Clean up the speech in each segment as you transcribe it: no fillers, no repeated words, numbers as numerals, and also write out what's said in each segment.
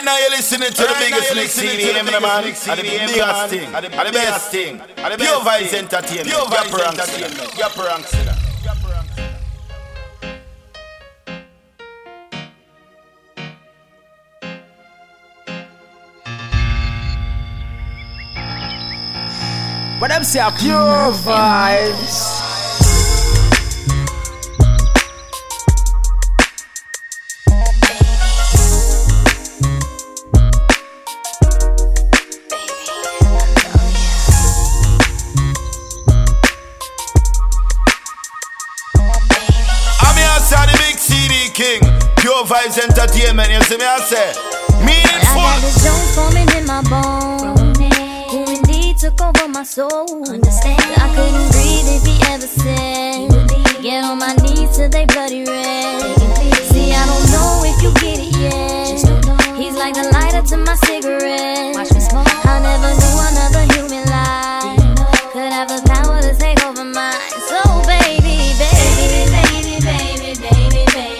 Right now you're listening to the biggest mix CD, man. The biggest thing, the best thing. Pure Vibes Entertainment. Pure Vibes Entertainment. Yapper Ranks. But them say Pure Vibes. King, Pure Vibes Entertainment, you see me I say meaningful. I got this joint forming in my bones, who indeed took over my soul. Understand, I couldn't breathe if he ever said get on my knees till they bloody red. See, I don't know if you get it yet. He's like the lighter to my cigarette. Watch me smoke. I never knew another human life could have the power to take over mine. So baby, baby, baby, baby, baby, baby.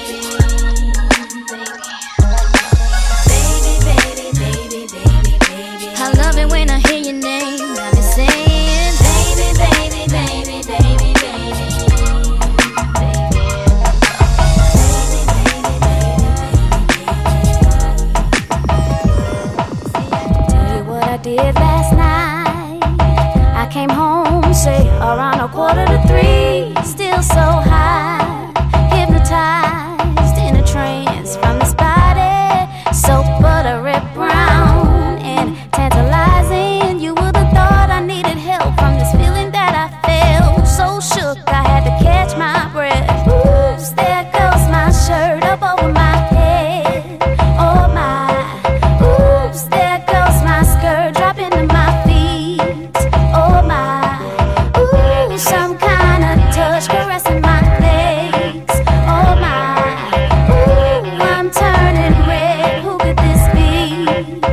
I love it when I hear your name. Got me saying, baby, baby, baby, baby, baby. Tell you what I did last night. I came home, say around 2:45. Still so high, hypnotized in a trance from this body, so buttery brown and tantalizing. You would have thought I needed help from this feeling that I felt. So shook, I had to catch my breath. Oops, there goes my shirt up over my head. Oh my, oops, there goes my skirt dropping to my feet. Oh my, ooh, some kind of touch caressing my legs. Oh my, ooh, I'm turning red. Who could this be?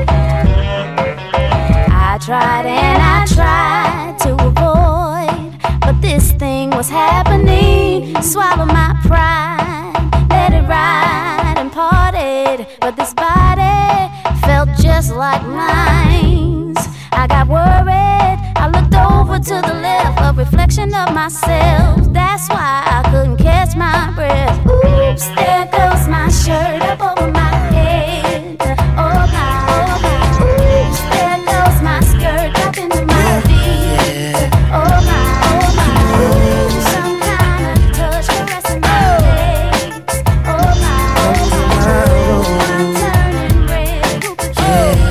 I tried and I tried to avoid, but this thing was happening. Swallow my pride, let it ride and parted. But this body felt just like mine. I got worried, I looked over to the left, a reflection of myself. That's why I couldn't catch my breath. Oops, there goes my shirt up over my head. Oh my, oh my. Oops, there goes my skirt dropping to my feet. Oh my, oh my. Ooh, some kind of touch caressing my legs. Oh my, oh my. Ooh, I'm turning red. Who could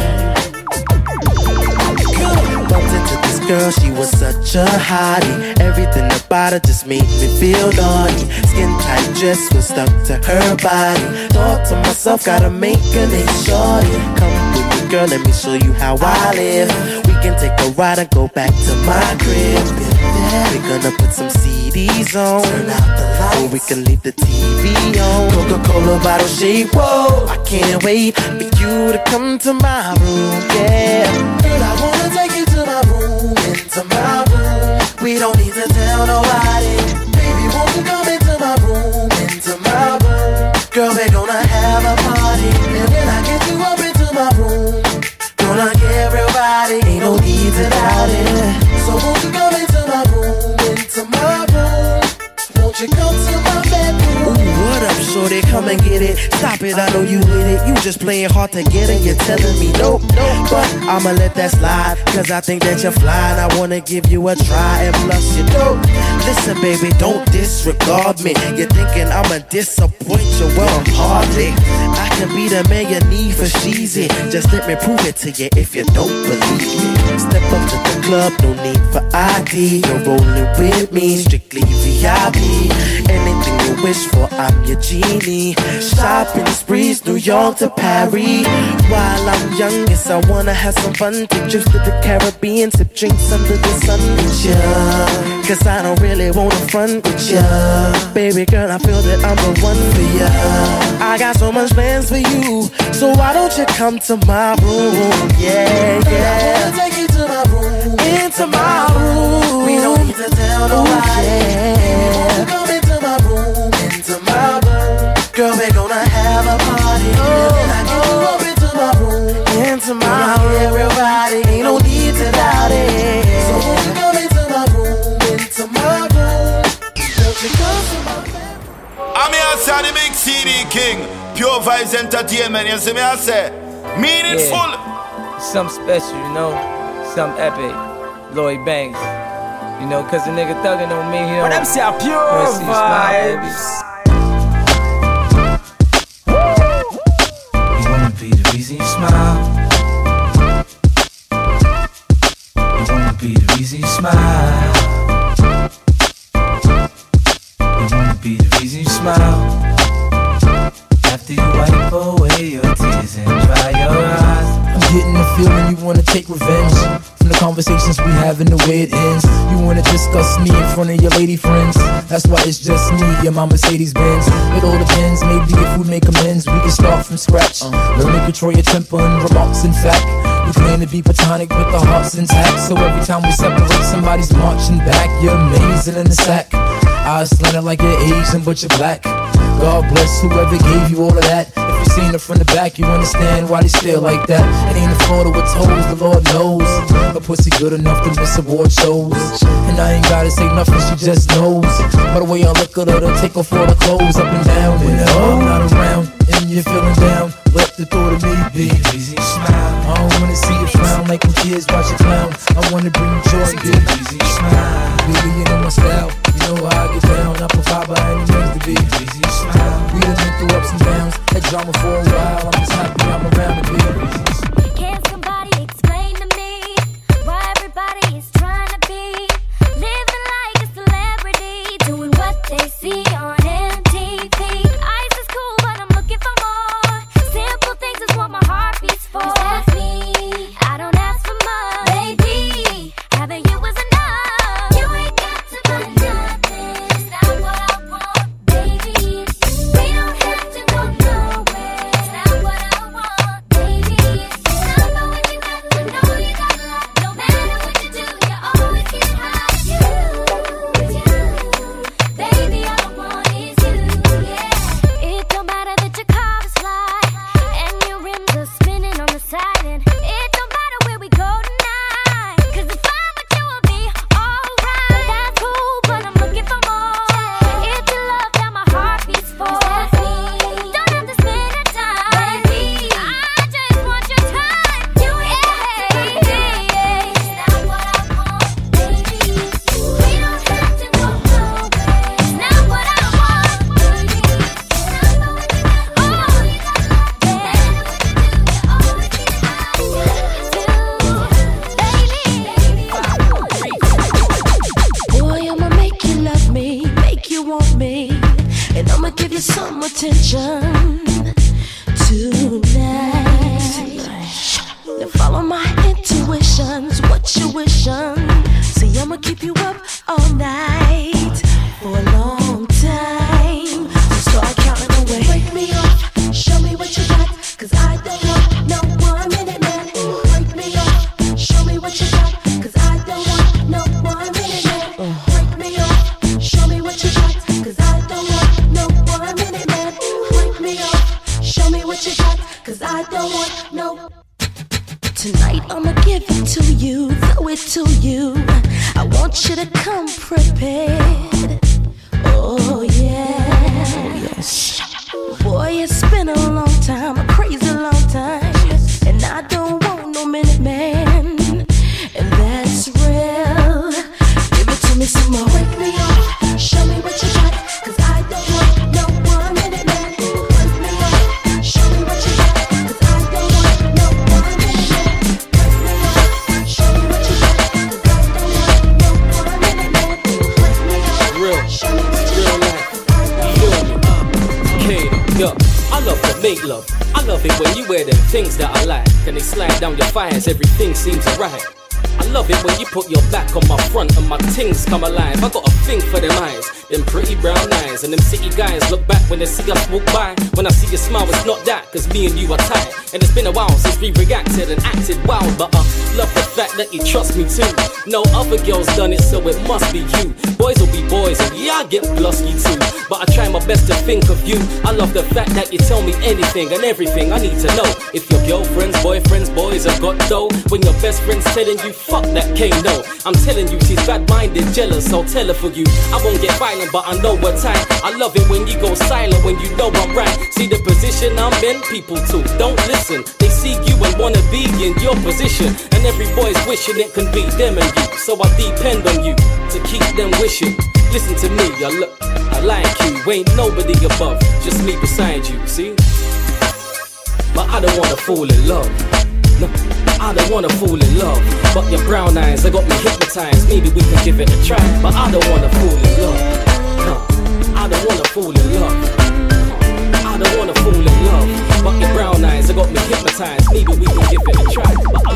Bumped into this girl, she was such a hottie. Everything about her just made me feel naughty. Skin tight dress was stuck to her body. Thought to myself, gotta make a name shorty. Come with me, girl, let me show you how I live. We can take a ride and go back to my crib. We're gonna put some CDs on, turn out the lights, or we can leave the TV on. Coca-Cola bottle shape, whoa, I can't wait for you to come to my room, yeah. Girl, I wanna take you to my room, into my room. We don't need to tell nobody. Baby, won't you come into my room, into my room. Girl, we're gonna have a party, and when I get you up into my room, gonna get everybody, ain't no need to doubt it. So won't you come into my room, into my room. Won't you come to my bedroom? Ooh, what up, shorty, come and get it. Stop it, I know you with it. You just playing hard to get and you're telling me no. But I'ma let that slide, cause I think that you're fly and I wanna give you a try. And plus you know, listen baby, don't disregard me. You're thinking I'ma disappoint you, well hardly. I can be the man you need for cheesy. Just let me prove it to you if you don't believe me. Step up to the club, no need for ID. You're rolling with me, strictly VIP. Anything you wish for, I'm your genie. Shopping sprees, New York to Paris. While I'm young, yes, I wanna have some fun. Take trips to the Caribbean, sip drinks under the sun with ya. Cause I don't really wanna front with ya. Baby girl, I feel that I'm the one for ya. I got so much plans for you, so why don't you come to my room? Yeah, yeah. I wanna take you to my room, into my room. We don't need to tell nobody. Yeah. Come into my room, into my room. Girl, we're gonna have a party. And then I get you up into my room. King, Pure Vibes Entertainment. You see me I say, meaningful. Yeah. Something special, you know, something epic. Lloyd Banks, you know, cause the nigga thuggin' on me here. But them say Pure Vibes. You wanna be the reason you smile. You wanna be the reason you smile. You wanna be the reason you smile. After you wipe away your tears and dry your eyes. I'm getting the feeling you wanna take revenge from the conversations we have and the way it ends. You wanna discuss me in front of your lady friends. That's why it's just me and my Mercedes Benz. It all depends, maybe if we make amends, we can start from scratch. Learn to control your temper and remarks. In fact, we claim to be platonic with our hearts intact. So every time we separate, somebody's marching back. You're amazing in the sack. Eyes slanted like you're Asian but you're black. God bless whoever gave you all of that. If you seen her from the back, you understand why they still like that. It ain't a Florida with toes, the Lord knows. Her pussy good enough to miss award shows. And I ain't gotta say nothing, she just knows. By the way I look at her, to take off all the clothes up and down. When I'm not around and you're feeling down, let the thought of me be easy smile. I don't wanna see you frown like when kids watch a clown. I wanna bring you joy, be easy smile. Baby, you know my style, you know how I get down. I provide by any means to be easy smile. We done been through ups and downs, had drama for a while. I'm just happy I'm around to be easy smile. Can somebody explain to me why everybody is trying to be living like a celebrity, doing what they see on MTV? Ice is cool, but I'm looking for more. Simple things is what my heart beats for. That's me, I don't ask for much. Baby, having you was enough. You ain't got to buy nothing. It's not what I want, baby. We don't have to go nowhere. It's not what I want, baby. I know what you got, I know you got a lot. No matter what you do, you always get high. You, baby, all I want is you, yeah. It don't matter that your car is fly and your rims are spinning on the side, and it don't matter where we go tonight. 'Cause if I'm with you, I'll be alright. That's cool, but I'm looking for more. It's the love that my heart beats for. That's me. Don't have to spend the time, baby. I just want your time. You ain't it's not what I want, baby. We don't have to go nowhere. It's not what I want, baby. I know what you got, I know you got a lot. No matter what you do, you always get high. Boy, I'ma make you love me, make you want me, and I'ma give you some attention tonight. Now follow my intuitions, what you wishing? See, I'ma keep you up all night for a long time. So start counting away. Wake me up, show me what you got, 'cause I don't want no 1 minute man. Wake me up, show me what you got, 'cause I don't want no 1 minute man. Wake me up, show me what you got, 'cause I don't want no 1 minute man. Wake me up, show me what you got, 'cause I don't want no. Tonight I'ma give it to you, throw it to you. I want you to come prepared. Oh yeah, yes. Boy, it's been a long time, a crazy long time, and I don't want no minute man, and that's real. Give it to me some more. Wake me up, show me what you got, 'cause I don't want no 1 minute man. Wake me up, show me what you got, 'cause I don't want no 1 minute man. Wake me up, show me what you got, 'cause I don't want no 1 minute man. Wake me up, Real, show me what you real got, life. 'cause I don't Feel want me? Yeah, I love to make love. I love it when you wear them things that I like, and they slide down your thighs. Everything seems right. I love it when you put your back on my front and my things come alive. I got a thing for them eyes, them pretty brown eyes, and them city guys look back when they see us walk by. When I see you smile, it's not that, 'cause me and you are tight, and it's been a while since we reacted and acted wild. But I love the fact that you trust me too. No other girls done it, so it must be you. Boys will be boys, and yeah, I get blusky too, but I try my best to think of you. I love the fact that you tell me anything and everything I need to know. If your girlfriends, boyfriends, boys have got dough, when your best friend's telling you fuck that K, no, I'm telling you she's bad-minded, jealous, I'll tell her for you. I won't get violent island, but I know what time. I love it when you go silent, when you know I'm right. See the position I'm in, people too don't listen. They see you and wanna be in your position, and every boy's wishing it can be them and you. So I depend on you to keep them wishing. Listen to me, I like you. Ain't nobody above, just me beside you, see? But I don't wanna fall in love. No, I don't wanna fall in love. But your brown eyes, they got me hypnotized. Maybe we can give it a try. But I don't wanna fall in love. No, I don't wanna fall in love. I don't wanna fall in love. But your brown eyes, they got me hypnotized. Maybe we can give it a try.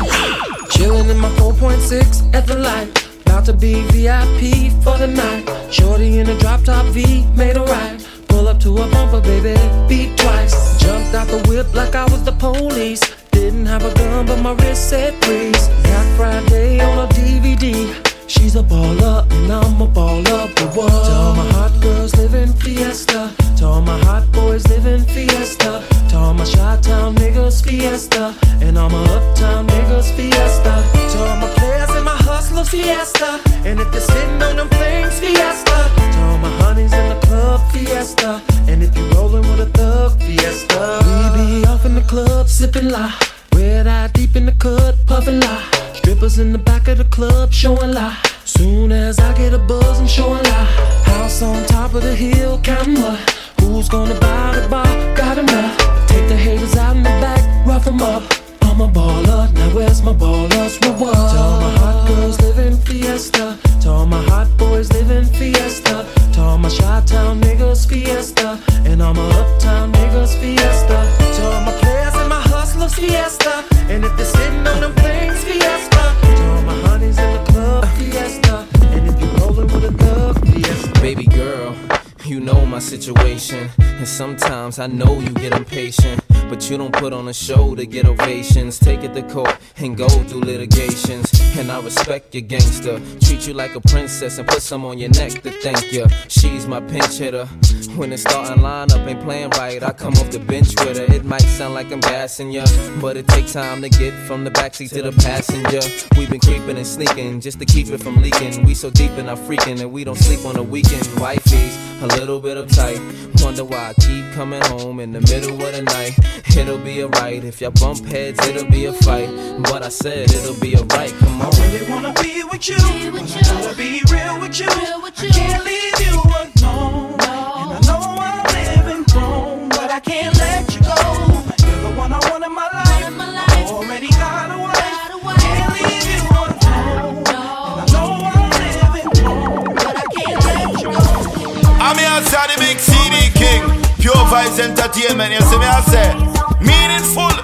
Chillin' in my 4.6 at the light. About to be VIP for the night. Shorty in a drop top V, made a right. Pull up to a bumper, baby, beat twice. Jumped out the whip like I was the police. Didn't have a gun, but my wrist said freeze. Got Friday on a DVD. She's a baller, and I'm a baller. But what? To all my hot girls living fiesta. To all my hot boys living fiesta. To all my Chi-Town niggas fiesta. And all my uptown niggas fiesta. To all my players and my hustlers fiesta. And if they're sitting on them things fiesta. To all my honeys in the club fiesta. And if you rollin' with a thug fiesta. We be off in the club sippin' lie. Red eye deep in the cut, puffin' lie. Strippers in the back of the club showin' lie. Soon as I get a buzz, I'm showin' lie. House on top of the hill, countin' what? Who's gonna buy the bar? Got enough. Take the haters out in the back, rough 'em up. I'm a baller, now where's my baller's reward? To all my hot girls living fiesta. To all my hot boys living fiesta. To all my Chi-Town niggas fiesta. And all my uptown niggas fiesta. To all my players and my hustlers fiesta. And if they're sitting on them things fiesta. To all my honeys in the club fiesta. And if you rollin' with a thug fiesta. Baby girl, you know my situation. And sometimes I know you get impatient. But you don't put on a show to get ovations. Take it to court and go through litigations. And I respect your gangster. Treat you like a princess and put some on your neck to thank you. She's my pinch hitter. When the starting lineup ain't playing right, I come off the bench with her. It might sound like I'm gassing ya, but it takes time to get from the backseat to the passenger. We've been creeping and sneaking just to keep it from leaking. We so deep in our freaking that we don't sleep on the weekend. Wifey's a little bit uptight. Wonder why I keep coming home in the middle of the night. It'll be alright. If y'all bump heads, it'll be a fight. But I said it'll be alright. Come on. I really wanna be with you, but I gotta be real with you. I can't leave you alone. And I know I'm living wrong, but I can't let you go. You're the one I want in my life. I already got a wife. Can't leave you alone. And I know I'm living wrong, but I can't let you go. I'm here outside the big CD King. Pure Vibes Entertainment. You see me I say meaningful.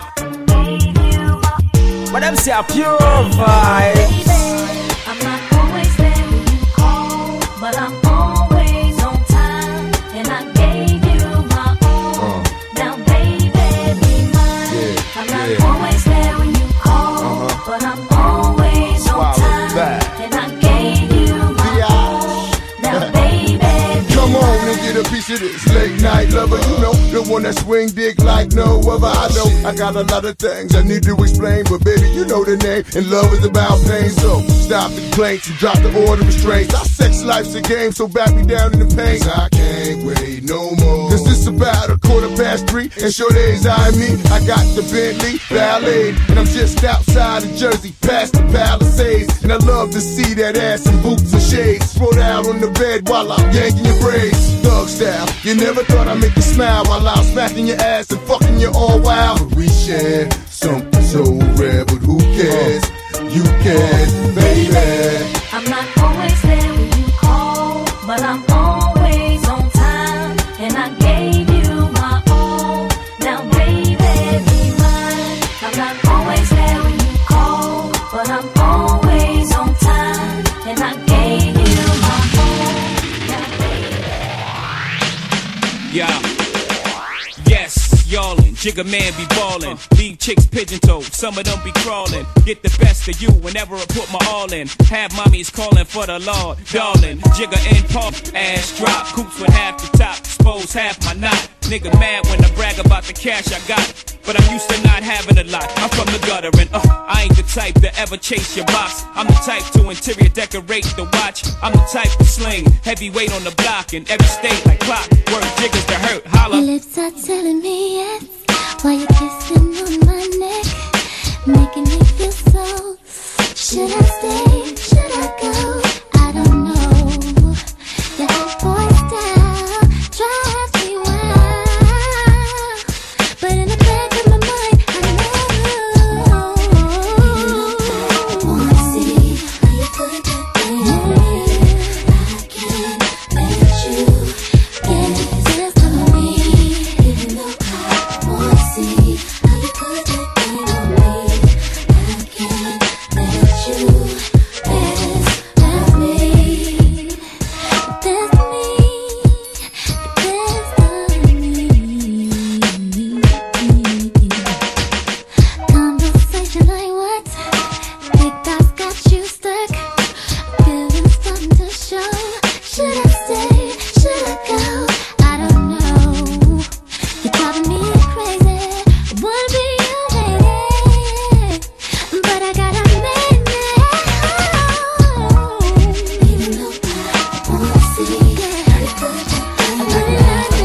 But them say a pure vibes. I'm not always there when you call, but I'm always on time. And I gave you my all. Now baby, be mine. I'm not always there when you call, but I'm always on time. And I gave you my all. Now baby, come on and get a piece of this late night lover. You know, the one that swing dick like no other. I know I got a lot of things I need to explain, but baby, you know the name, and love is about pain. So stop the complaints and drop the order of restraints. Our sex life's a game, so back me down in the pain. I can't wait no more. Cause it's about 3:15, and sure days I me. I got the Bentley Ballet, and I'm just outside of Jersey, past the Palisades. And I love to see that ass in boots and shades. Spread out on the bed while I'm yanking your braids. Thug style, you never thought I'd make you smile while I'm smacking your ass and fucking you all wild. But we share something so rare, but who cares? You can, baby. I'm not always there when you call, but I'm always on time. And I gave you my all. Now baby, be mine. I'm not always there when you call, but I'm always on time. And I gave you my all. Now baby. Yeah. Yes, y'allin', Jigga man be ballin'. Leave chicks pigeon-toed, some of them be crawlin'. Get the best of you whenever I put my all in. Have mommies callin' for the Lord, darling. Jigga and pop, ass drop. Coops with half the top, expose half my knot. Nigga mad when I brag about the cash I got. but I'm used to not having a lot. I'm from the gutter and I ain't the type to ever chase your box. I'm the type to interior decorate the watch. I'm the type to sling heavyweight on the block in every state like clock. Word jiggers to hurt, holla. Your lips are telling me yes, while you're kissing on my neck, making me feel so. Should I stay? Should I go? I don't know. Your hot boy style drives me wild, but in the back of my mind, I know. Wanna see how you put that thing on me? I can't let you get this to me, even though I wanna see how you put that thing on me. I can't let you pass me. That's me. Conversation like what? Big thoughts got you stuck. Feelings starting to show. Should I stay? Should I go? I don't know. You're driving me crazy. I wanna be your lady, but I gotta make me home. Even though I wanna see how you put that thing on me.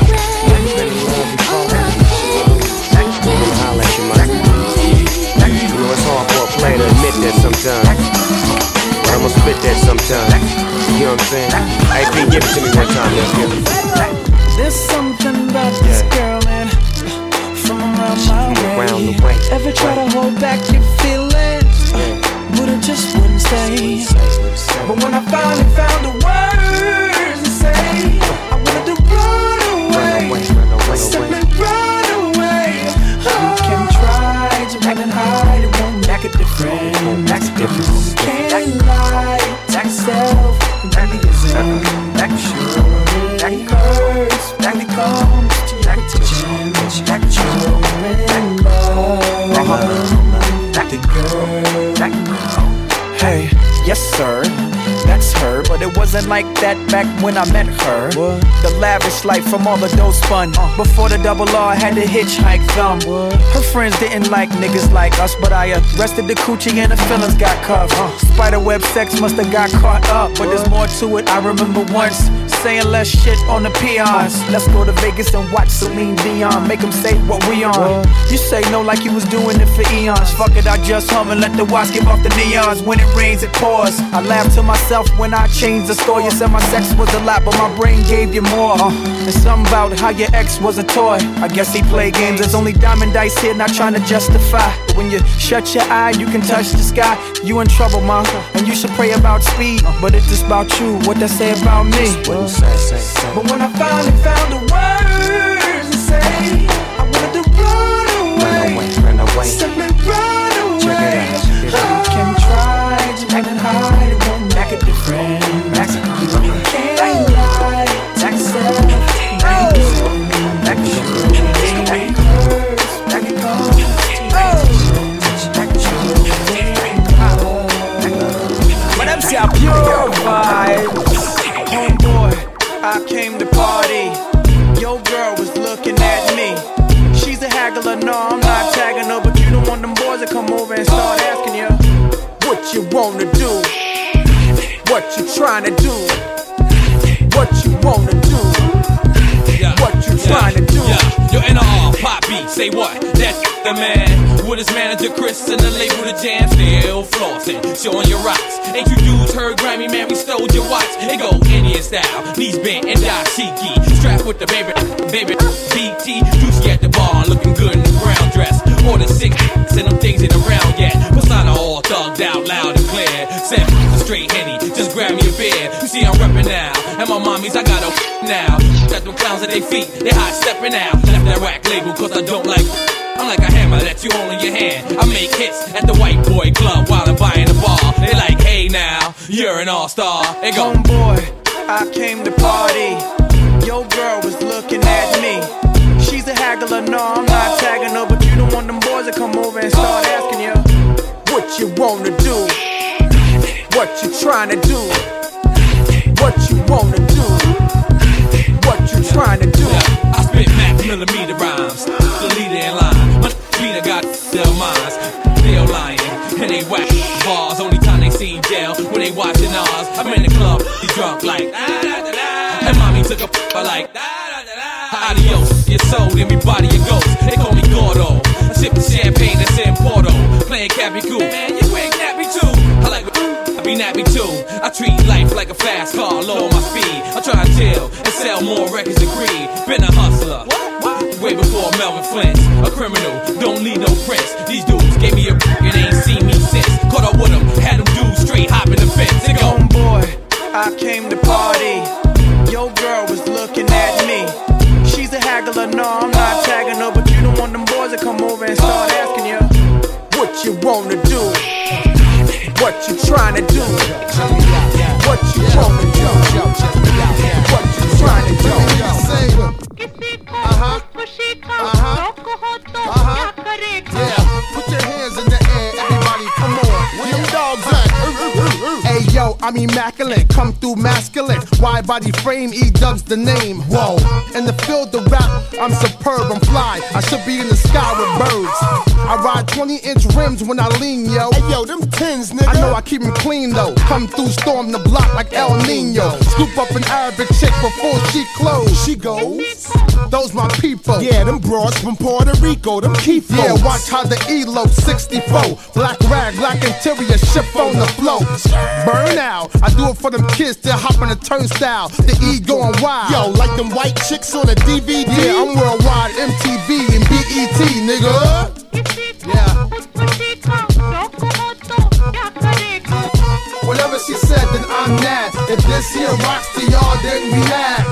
Holla at you, man. You know it's hard for a player to admit that sometimes, but I'ma spit that sometimes. You know what I'm saying? Hey, P, give it to me one time, let's get it. There's something about this girl and from around my way. Ever try to hold back your feelings, but it just wouldn't stay. But when I finally found the words to say, I wanted to run away, simply run away. You can try to run and hide, it won't make a difference. Can't lie to yourself, it really isn't. Sure it hurts when it comes to your attention. You're in love, the girl. Hey, yes sir, that's her, but it wasn't like that back when I met her. The lavish life from all the dough spun. Before the double R had to hitchhike them. Her friends didn't like niggas like us, but I arrested the coochie and the feelings got cuffed. Spiderweb sex must have got caught up, but there's more to it. I remember once saying less shit on the peons. Let's go to Vegas and watch Celine Dion, make them say what we on. You say no like you was doing it for eons. Fuck it, I just hum and let the watch give off the neons. When it rains, it pours. I laugh to myself when I changed the story. You said my sex was a lot, but my brain gave you more. There's something about how your ex was a toy. I guess he played games. There's only diamond dice here, not trying to justify. But when you shut your eye, you can touch the sky. You in trouble, ma, and you should pray about speed. But it's just about you, what they say about me. But when I finally found the words to say, I wanted to run away, simply run away. You can try to run and hide, it won't make a difference. You can't lie to yourself. But I'm so pure vibes. Homeboy, I came to party. Your girl was looking at me. She's a haggler, no, I'm not tagging her, but you don't want them boys to come over and start asking you what you wanna do, what you trying to do, what you wanna do, what you trying to do. Yo, NR, pop beat, say what? That's the man. With his manager Chris and the label The Jam, still flossing, showing your rocks. Ain't you dudes heard Grammy, man, we stole your watch. It go Indian style, knees bent and dashiki. Strapped with the baby, BT. Juicy at the bar, looking good in the brown dress. Ordered 6 and them things ain't around yet. Persona all thugged out, loud and clear. Said straight Henny, just grab me a beer. You see I'm reppin' now, and my mommies, I got a now. Got them clowns at their feet, they high steppin' out. Left that rack label cause I don't like. I'm like a hammer that you hold in your hand. I make hits at the white boy club while I'm buying the bar. They like, hey now, you're an all-star. They go, homeboy, I came to party. Your girl was looking at me. She's a haggler, no, I'm not tagging her, but you don't want them boys to come over and start asking you what you wanna do, what you trying to do, what you wanna do, what you trying to do. I spit max millimeter rhymes, the leader in line. need a god still minds. Still lying, and they whack bars. Only time they see jail when they watching ours. I'm in the club, he drunk like and mommy took a like adios, your soul, then me body your ghost. They call me Gordo, sipping champagne that's in Porto, playing Cappy Cool. Man, you ain't nappy too. I like I be nappy too. I treat life like a fast car, lower my speed. I try to chill and sell more records than Creed. Been a hustler, way before Melvin Flint. A criminal, don't need no prints. These dudes gave me a and ain't seen me since. Caught up with them, had them dudes straight hopping the fence. They go, homeboy, I came to party. Your girl was looking at me. She's a haggler, no, I'm not tagging her, but you don't want them boys to come over and start asking you what you wanna do, what you trying to do, what you wanna do, what you trying to do. Yeah, put your hands in the air, everybody, come on. Where them dogs at? Hey yo, I'm immaculate, come through masculine. Wide body frame, E-Dub's the name. Whoa, in the field of rap, I'm superb, I'm fly. I should be in the sky with birds. I ride 20-inch rims when I lean, yo. Hey yo, them tins, nigga. I know I keep them clean though. Come through, storm the block like El Nino. Scoop up an Arabic chick before she close. She goes, those my people. Yeah, them broads from Puerto Rico, them key folks. Yeah, watch how the elope 64. Black rag, black interior, ship on the flow. Burn out, I do it for them kids that hop on the turnstile. The E going wild. Yo, like them white chicks on a DVD. Yeah, I'm worldwide, MTV and BET, nigga. Yeah. Whatever she said, then I'm mad. If this here rocks to y'all, then we mad.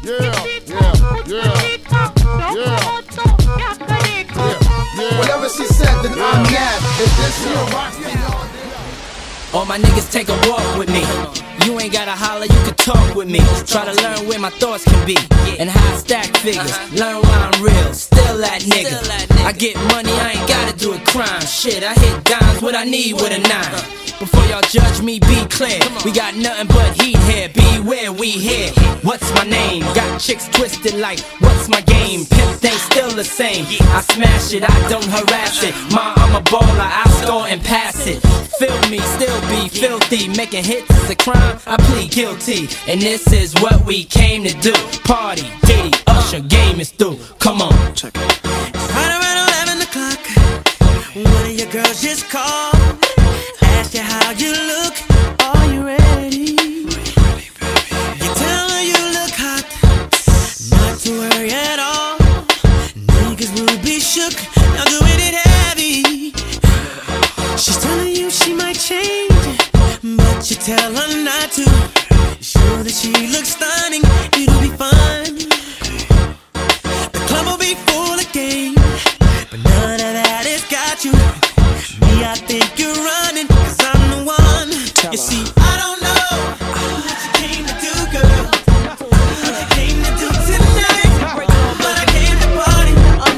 Whatever she said, then I'm mad. If this here rocks to y'all, then all my niggas take a walk with me. You ain't gotta holler, you can talk with me. Try to learn where my thoughts can be and how I stack figures. Learn why I'm real, still that nigga. I get money, I ain't gotta do a crime. Shit, I hit dimes, what I need with a 9. Before y'all judge me, be clear. We got nothing but heat here, beware, we here. What's my name? Got chicks twisted like, what's my game? Pimp ain't still the same. I smash it, I don't harass it. I'm a baller, I score and pass it. Feel me, still be filthy. Making hits is a crime, I plead guilty. And this is what we came to do. Party, Diddy, Usher, game is through. Come on, check it. It's right around 11 o'clock. One of your girls just called. Ask you how you look. Are you ready? You tell her you look hot. Not to worry at all. Niggas will be shook. Now doing it heavy. She's telling you she might change, but you tell her not to. Sure that she looks stunning, it'll be fun. The club will be full of game, but none of that has got you. Me, I think you're running, 'cause I'm the one. You see, I don't know what you came to do, girl. What you came to do tonight, but I came to party.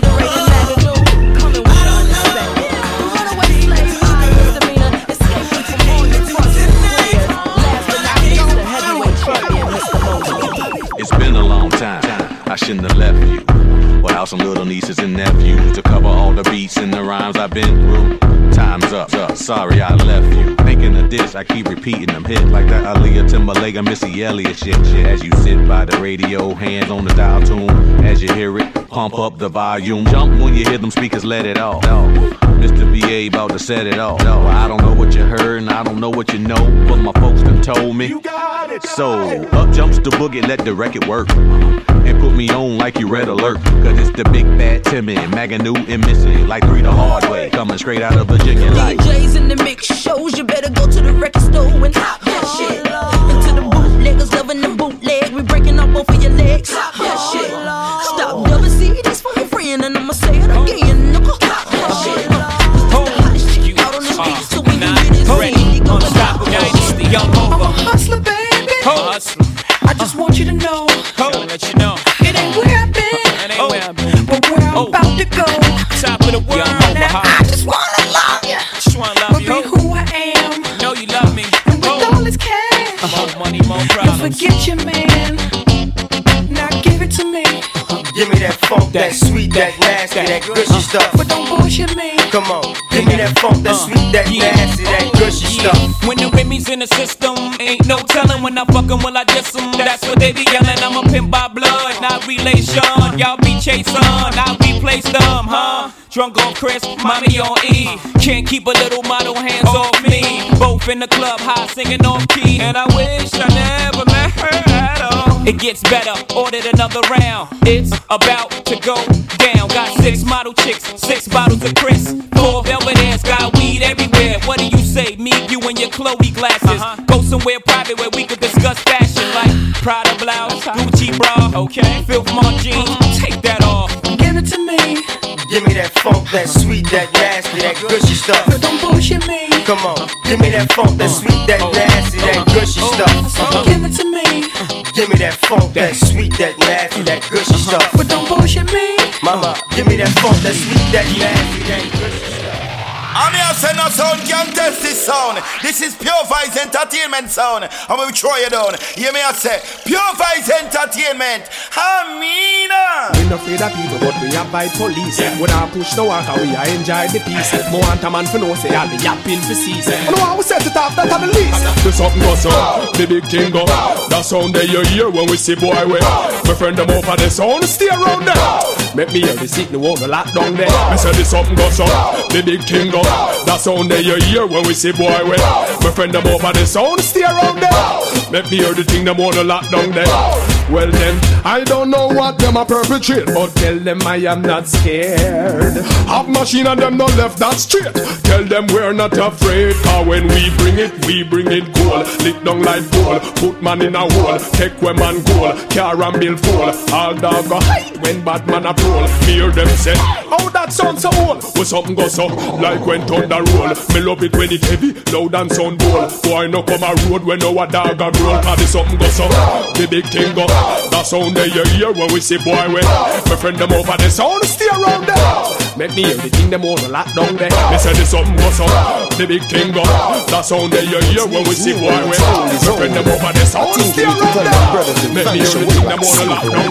It's been a long time, I shouldn't have left you without some little nieces and nephews to cover all the beats and the rhymes I've been through. Time's up, sorry I left you. Making a dish, I keep repeating them hits like that Aaliyah, Timberlake, and Missy Elliott shit. As you sit by the radio, hands on the dial tune. As you hear it, pump up the volume. Jump when you hear them speakers, let it off. Mr. B.A. about to set it off. I don't know what you heard and I don't know what you know, but my folks done told me. You got it. So, up jumps the boogie, let the record work. And put me on like you Red Alert. 'Cause it's the big bad Timmy, Maganu and Missy. Like 3 the hard way, coming straight out of Virginia. Like DJs in the mix shows, you better go to the record store and hop that shit. Into the bootleggers loving the bootleg, we breaking up both of your legs. Hop that shit. Stop double CDs for a friend, and I'ma say it again, nigga. Hop that shit. Unstoppable dynasty, young over. I'm a hustler, baby. I just want you to know. Let you know. It ain't where I've been, but where I'm about to go. Top of the world. Now I just wanna love you. Just wanna love you. Be who I am. Know you love me. And with all this cash, more money, more problems. You forget your man. Now give it to me. Give me that funk, that sweet, that nasty. nasty, that gushy stuff. But don't bullshit me. Come on, give me that funk, that sweet, that nasty, that gushy stuff. When the Remy's in the system, ain't no telling when I fuck 'em, will I diss 'em? That's what they be yelling. I'm a pimp by blood, not relation. Y'all be chasing, I replace them, huh? Drunk on Chris, mommy on E. Can't keep a little model hands off me. Both in the club, high singing off key. And I wish I never met her at all. It gets better, ordered another round. It's about to go down. Got 6 model chicks, 6 bottles of Chris. 4 velvet ass, got weed everywhere. What do you say? Me, you, and your Chloe glasses. Go somewhere private where we could discuss fashion, like Prada blouse, Gucci bra, okay? Filth Mart jeans, take that off. Give it to me. Give me that funk, that sweet, that nasty, that gushy stuff. But don't bullshit me. Come on, give me that funk, that sweet, that nasty, that gushy stuff. Give it to me. Give me that funk, that sweet, that nasty, that gushy stuff. But don't bullshit me. Mama, give me that funk, that sweet, that nasty, that gushy stuff. I'm here saying no sound can't test this sound. This is Pure Vibes Entertainment sound. I'm gonna throw you down. Hear me I say Pure Vibes Entertainment. Amina. We not afraid of people, but we abide police. When I push the work, we enjoy the peace. More want a man for no say, I'll be yapping for seas. I know how we set it up, that's the least. The something goes up, the big thing go. That sound that you hear when we see boy way. My friend them over the sound, stay around there. Make me hear the seat, the wall, the lock down there. Me say the something goes up, the big thing go. That sound that you hear when we see boy way. My friend them over the sound, stay around there. Make me hear the thing them wanna lock down there. Well then, I don't know what them a perpetrate, but tell them I am not scared. Have machine and them not left that straight. Tell them we're not afraid, cause when we bring it cool. Lick down like gold, put man in a hole. Take when man goal, car and bill full. All dog go hide when bad man a roll. Me hear them say, oh that sound so old. When something goes up, like when thunder roll. Me love it when it heavy, loud and sound bold. Boy no come a road when no a dog a growl. Cause the something goes up, the big thing go. That sound that you hear when we see boy way. My friend them over the sound, stay around there. Make me hear the thing them wanna lock down there. Me say the something goes up, the big thing go. That sound that you hear when we see boy way. My friend them over the sound, stay around there. Make me hear the thing them wanna lock down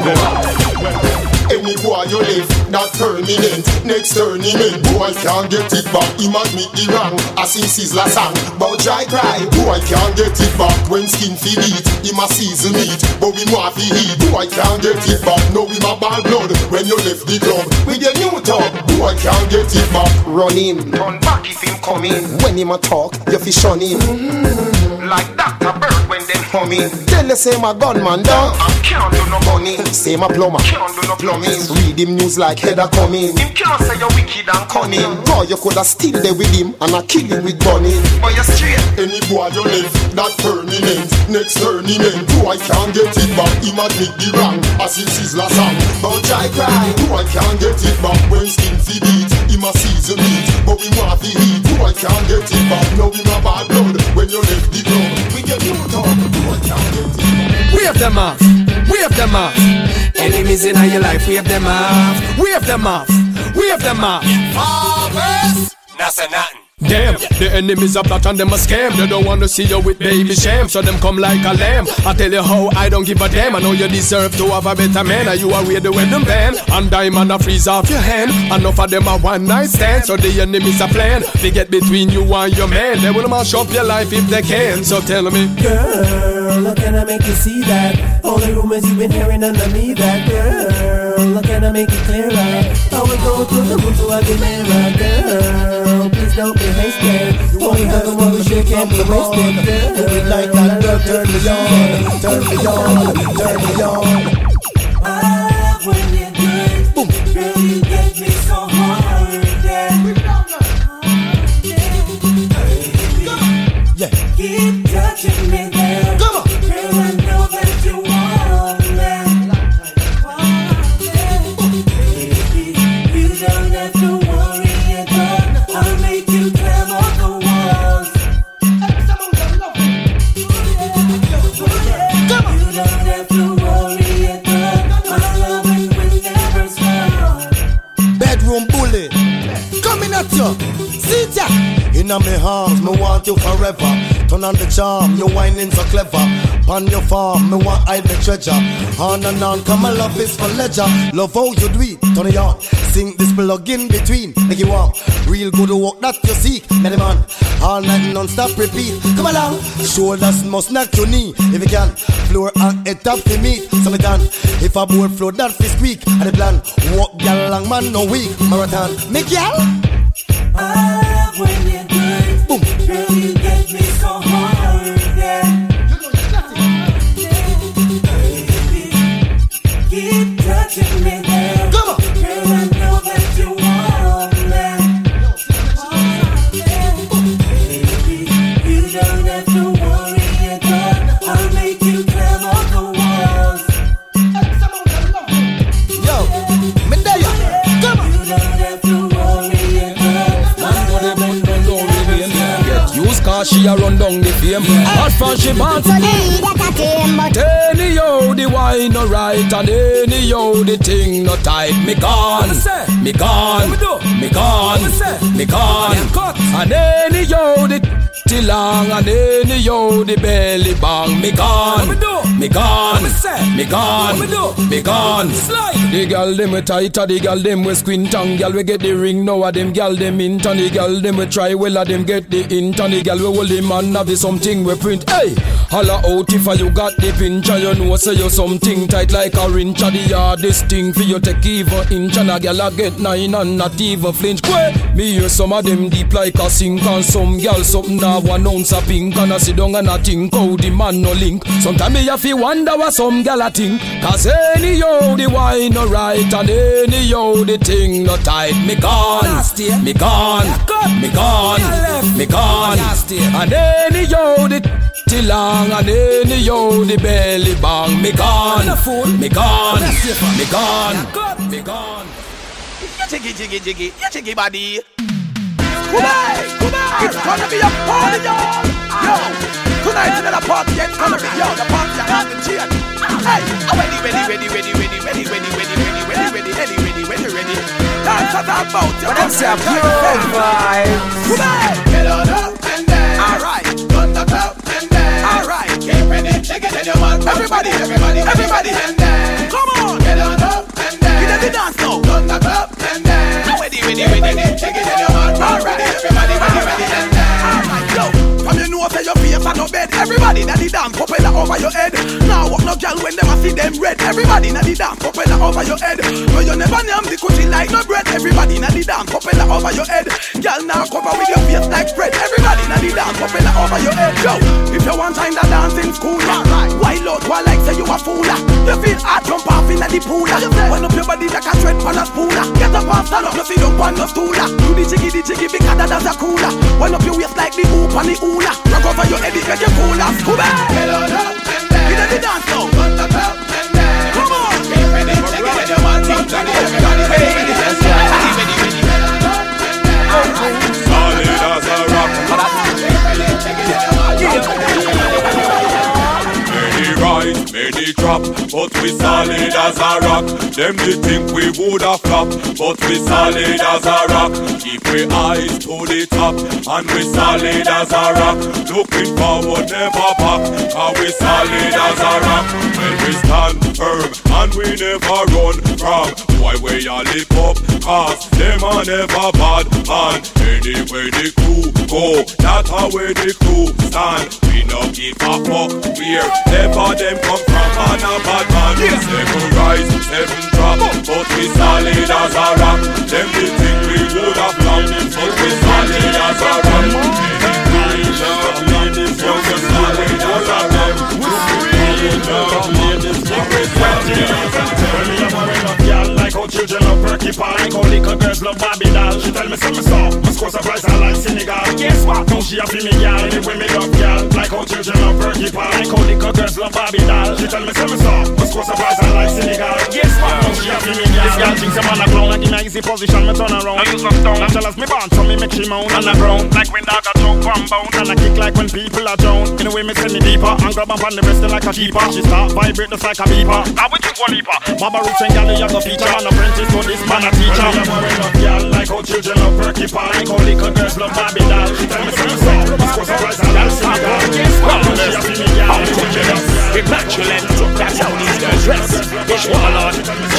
there. Any boy you live, that permanent. Next tournament, boy can't get it back. He might meet the wrong, as he sees la song. But dry cry, boy can't get it back. When skin feed it, he must season it. But we want to eat, boy can't get it back. No, we my ball blood when you left the club. With your new talk, boy can't get it back. Run him, turn back if him come in. When him a talk, you fish on him. Like Dr. Bird when them humming. Tell you say my gunman down, I can't do no money. Say my plumber, can't do no plumbing. Read him news like header coming. Him can't say you're wicked and cunning. Boy, you coulda still there with him and I kill him with bunny. But you're straight. Any boy you live, that permanent. Next tournament, boy can't get it back. He might make the wrong, as it is last song. But I cry, boy can't get it back. When skin feed it, he must season it. But we want to eat, boy can't get it back. No, we not bad blood when you left the club. We get you talk, boy can't get it back. Wave them off, wave them off. Enemies in your life, wave them off, wave them off, wave them off. That's a nothing. Damn, the enemies are plot and them a scam. They don't wanna see you with baby shame, so them come like a lamb. I tell you how I don't give a damn. I know you deserve to have a better man. Are you aware the wedding band? And diamond a freeze off your hand. Enough of them a one night stand, so the enemies are plan. They get between you and your man. They will mash up your life if they can. So tell me, girl, how can I make you see that? All the rumors you've been hearing under me, that girl, how can I make it clearer? I will go through the roof to a mirror, girl. Please don't be hasted. All we have one we sure can't be wasted. Do it like that, girl, turn me on, turn me on, turn me on. I love when you do it. Girl, you get me so hard, yeah. Keep touching me there. Come on. Girl, I know that you want me. Baby, you don't have to worry at all. I'll make you climb all the walls. You don't have to worry at Inna me arms, me want you forever. Turn on the charm, you whining so clever. On your farm, me want hide me treasure. On and on, come my love is for leisure. Love how you do it, turn it on. Sing this plug in between, make you warm. Real good work that you seek, man, man. All night non-stop repeat. Come along, shoulders must knock your knee. If you can, floor and head top for meat. So me done. If a board floor that fi squeak, and the plan. Walk gal long man no weak. Marathon, make gal. I love when you're good. Boom. Girl, you get me so hard, yeah. Baby, keep touching me there. Come on. Girl, I know that you want me. Baby, you don't have to worry at all. I'll make you climb all the walls. Yo, me there ya. Come on. You don't have to worry at all. Use cause she a run down the fame. Hot from she pants. Anyhow the wine no right, and anyhow the thing no tight. Me gone, me gone, me gone, me gone. And anyhow the long, and anyhow the belly bang. Me gone, me gone, me gone, me gone. The girl them we tighter, the girl them we squint, and girl we get the ring now. A them girl them int, and the girl them we try well, a them get the int, and the girl we hold the man have the something we print. Hey, holla out if you got the pinch, and you know say you something tight like a wrench. And the hardest thing for you take even inch, and a girl a get 9 and not even flinch. Quick, me hear some of them deep like a sink, and some girl something have 1 ounce of pink, and I sit down and I think how the man no link. Sometimes me have to wonder what some girl a think, cause anyhow the wine no right, and anyhow the thing no tight. Me gone, me gone, me gone, me gone. And anyhow the long, and anyhow the belly bang. Me gone, me gone, me gone, me gone. Jiggy, jiggy, jiggy, you jiggy body. Come on, it's gonna be a party, y'all. Yo, tonight's another party, it's gonna be, yo, the party I have in cheer. Hey, ready. Dance at our boat. But that's a pure vibe. Come on, get on up and dance. Alright, run the club and dance. Alright, get ready, shake it in your mouth. Everybody and dance. Come on, get on up and dance. Get the dance now. Run the club and dance. Ready, shake it in your mouth. Alright, everybody and dance. Alright, yo, from you know say your face and no bed. Everybody na the dance, propeller over your head. Now walk no girl when them a see them red. Everybody na the dance, propeller over your head. But you never name the coochie like no bread. Everybody na the dance, propeller over your head. Girl now cover with your face like spread. Everybody na the dance, propeller over your head. Yo, if you want time to dance in school, wild out while like say you a fool. You feel hard, jump off in the pool. Wind up your body like a thread on a spoon. Get up and stand up, no sit up on no stool. Do the jiggy because that's a cooler. Wind up your waist like the hoop and the hula. Rock over your head, it make you cool as Cuba. Get on up and dance. Get on the dance now. Run the club and dance. Come on. Get ready, check it in your mouth. Everybody ready. Solid as a rock. Many rise, many drop, but we solid as a rock. Them they think we woulda flop, but we solid as a rock. Keep we eyes to the top, and we solid as a rock. Looking forward, never back, cause we solid as a rock. When we stand firm, and we never run from why we all live up, cause them are never bad. And anyway the crew go, that's how where the crew stand. We no give a fuck wherever them come from, and a bad man. 7 rise, 7 drop, but we solid as a rock. Them they think we would have flop, but we solid as a rock. Ladies, but we solid as a rock. Like how children love perky pie, like how little girls love Barbie doll. She tell me some stuff, must go surprise her like Senegal. Guess what? Now she a feel me girl, anyway me love girl. Like how children love perky pie, like how little girls love Barbie doll. She tell me some stuff, must go surprise her like Senegal. Guess what? Now she a feel me girl. This girl thinks I'm on the ground, like in a easy position, me turn around. I use a stone, and tell us me born, so me make she moan on the ground. Like when dog a choke from bone, and I kick like when people are drowned. In a way me send me deeper, and grab up on the breast like a keeper. She start vibrate just like a beeper. Now we drink one leaper. Baba Roots and Gally, you go feature. Man apprentice to this man a teacher. Me love girl like how children love perky pie, like how little girls love Babylon. She tell me some song, Moscow surprise and I'll see me down. She a feel me girl, immaculate, that's how these girls dress. It's warlord.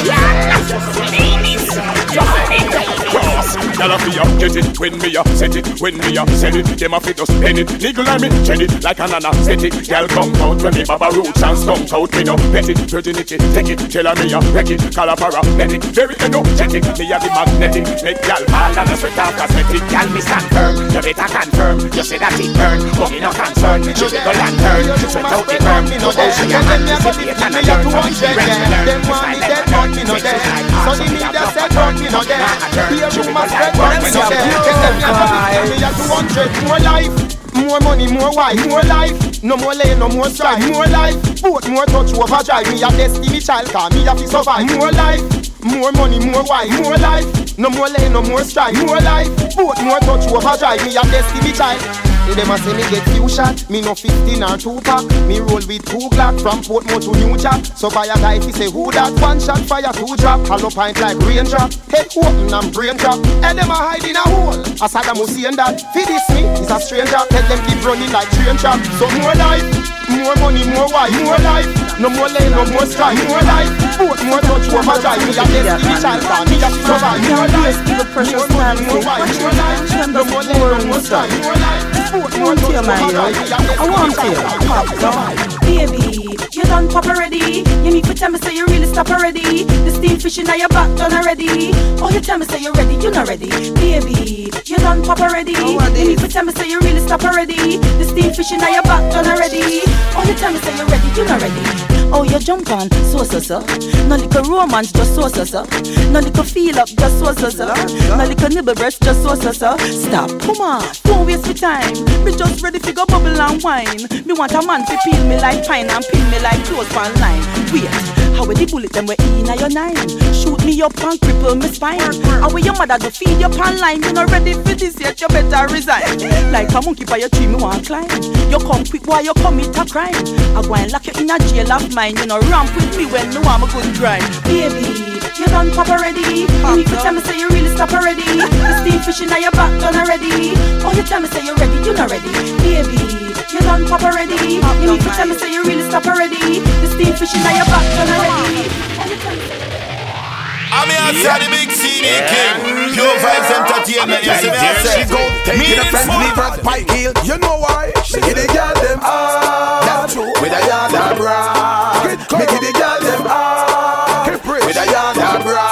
Y'all a fi up, get it when me a set it, when me a sell it. Them a fi just pen it, niggle and me shed it like an anesthetic. Y'all come out when me baba roots and skunk out. Me no pet it, virginity, take it, tell her me a wreck it. Call her paramedic, very energetic. Me a the magnetic, make y'all fall and a sweat off cosmetic. Y'all me stand firm, you better confirm. You say that it burn, but me no concern. She be go lantern, sweat out the firm. Me no dead, she a anticipate and I learn from she dead. Them want me dead, but me no dead. So the media said, but me no dead. Here rumors spread, but me no dead. Get them me a 200, more life. More money, more wife, more life. No more lane, no more strife, more life. Boat, more touch, overdrive. Me a destiny child, car me a fi survive. More life, more money, more wife, more life. No more lane, no more strife, more life. Boat, more touch, overdrive. Me a destiny child. Them a say me get few shot, me no 15 or 2 pack. Me roll with 2 Glock from Portmore to New Jack. So buy a guy if he say who that, 1 shot fire 2 drop. Hollow pint like rain drop, head open and brain drop. And them a hide in a hole, as Saddam Hussein that. Feed this me, is a stranger. Tell them keep running like train trap. So more life, more money, more wife, more life. No more lane, no more strife, more life. Both more touch, more drive. Me a destiny child, me a survive. More life, more money, more wife, more life. No more lane, no more strife, more life. I want to, I want to. Baby, you done pop already. You need to tell me say you really stop already. The steam fish in your back done already. Oh, you tell me say you're ready, you're not ready. Baby, you done pop already. You need to tell me say you really stop already. The steam fish in your back done already. Oh, you tell me say you're ready, you're not ready. Oh, you jump on, so. No little romance, just so. No little feel up, just so. No little nibble breast, just so. Stop, come on, don't waste your time. Me just ready to go bubble and wine. Me want a man to peel me like pine and pin me like clothes pan line. Wait, how will the bullet them we in your 9? Shoot me up and cripple me spine. How will your mother do feed your pan line? You not ready for this yet, you better resign. Like a monkey by your tree, me want climb. You come quick while you commit a crime. I go and lock you in a jail of mine. You know ramp with me when me want a good grind. Baby, you done pop already. You need to tell me say you really stop already. The steam fish in your back done already. Oh, you tell me say you're ready, you're not ready. Baby, you done pop already. You need to tell me say you really stop already. The steam fish in your back done already. Oh, you tell me say I'm outside the big CD king. Pure Vibes Entertainment. You see me outside. She go taking a friend leave her spike heel. You know why? She get the girl them that's true. With a yard and bra. Make it the girl them with a yard and bra.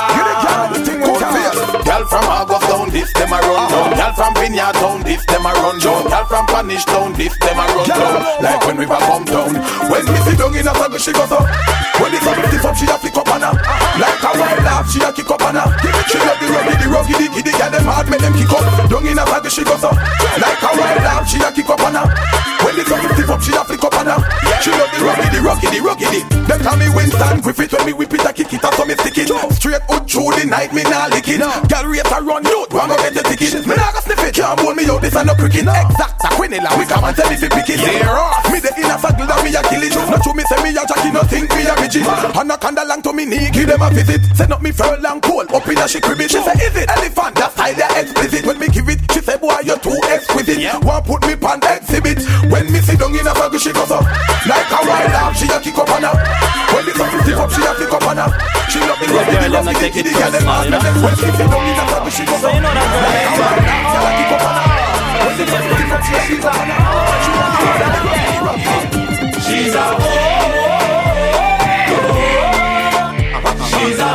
Girl from August down, this them a run down. Girl from Vineyard town, this them a run down. Girl from Spanish town, this them a run down. Like when we were come down. When we sit down in a circle, she goes up. When it's up, lift up, she a pick up on her. Like a wild laugh, she a kick up on her. She love the rugged, the girl them hard, make them kick up. Down in a circle, she goes up. Like a wild laugh, she a kick up on her. When it's up, lift up, she a flick up on her. She love the rugged. Them call me Winston Griffith. When me whip it, I kick it, so me stick it. Straight out through the night, me nah lick it. Girl rate a run, youth, one go get the ticket. Me nah go sniff it, can't hold me out, this a no cricket. Exact, a Quinella, we come and tell if you pick it. Me the inner circle that me a kill it. Not true, me say me a jockey, no think me a midget. And a candle long to me knee, give them a visit. Send up me furl and coal, up in a she cribbit. She say, is it elephant, that style they explicit. When me give it, she say, boy, you're too exquisite. One put me pan exhibit. When me sit down in a circle, she goes up. Like a wild dog, she a kick up on her. When it's up, tip up, she a pick up on her. She love the girl, the girl, them ass, when she sit down in a circle, she goes up. Like a wild dog, she a kick up on her. When it's up, tip up, she a kick up on her. She's a she's a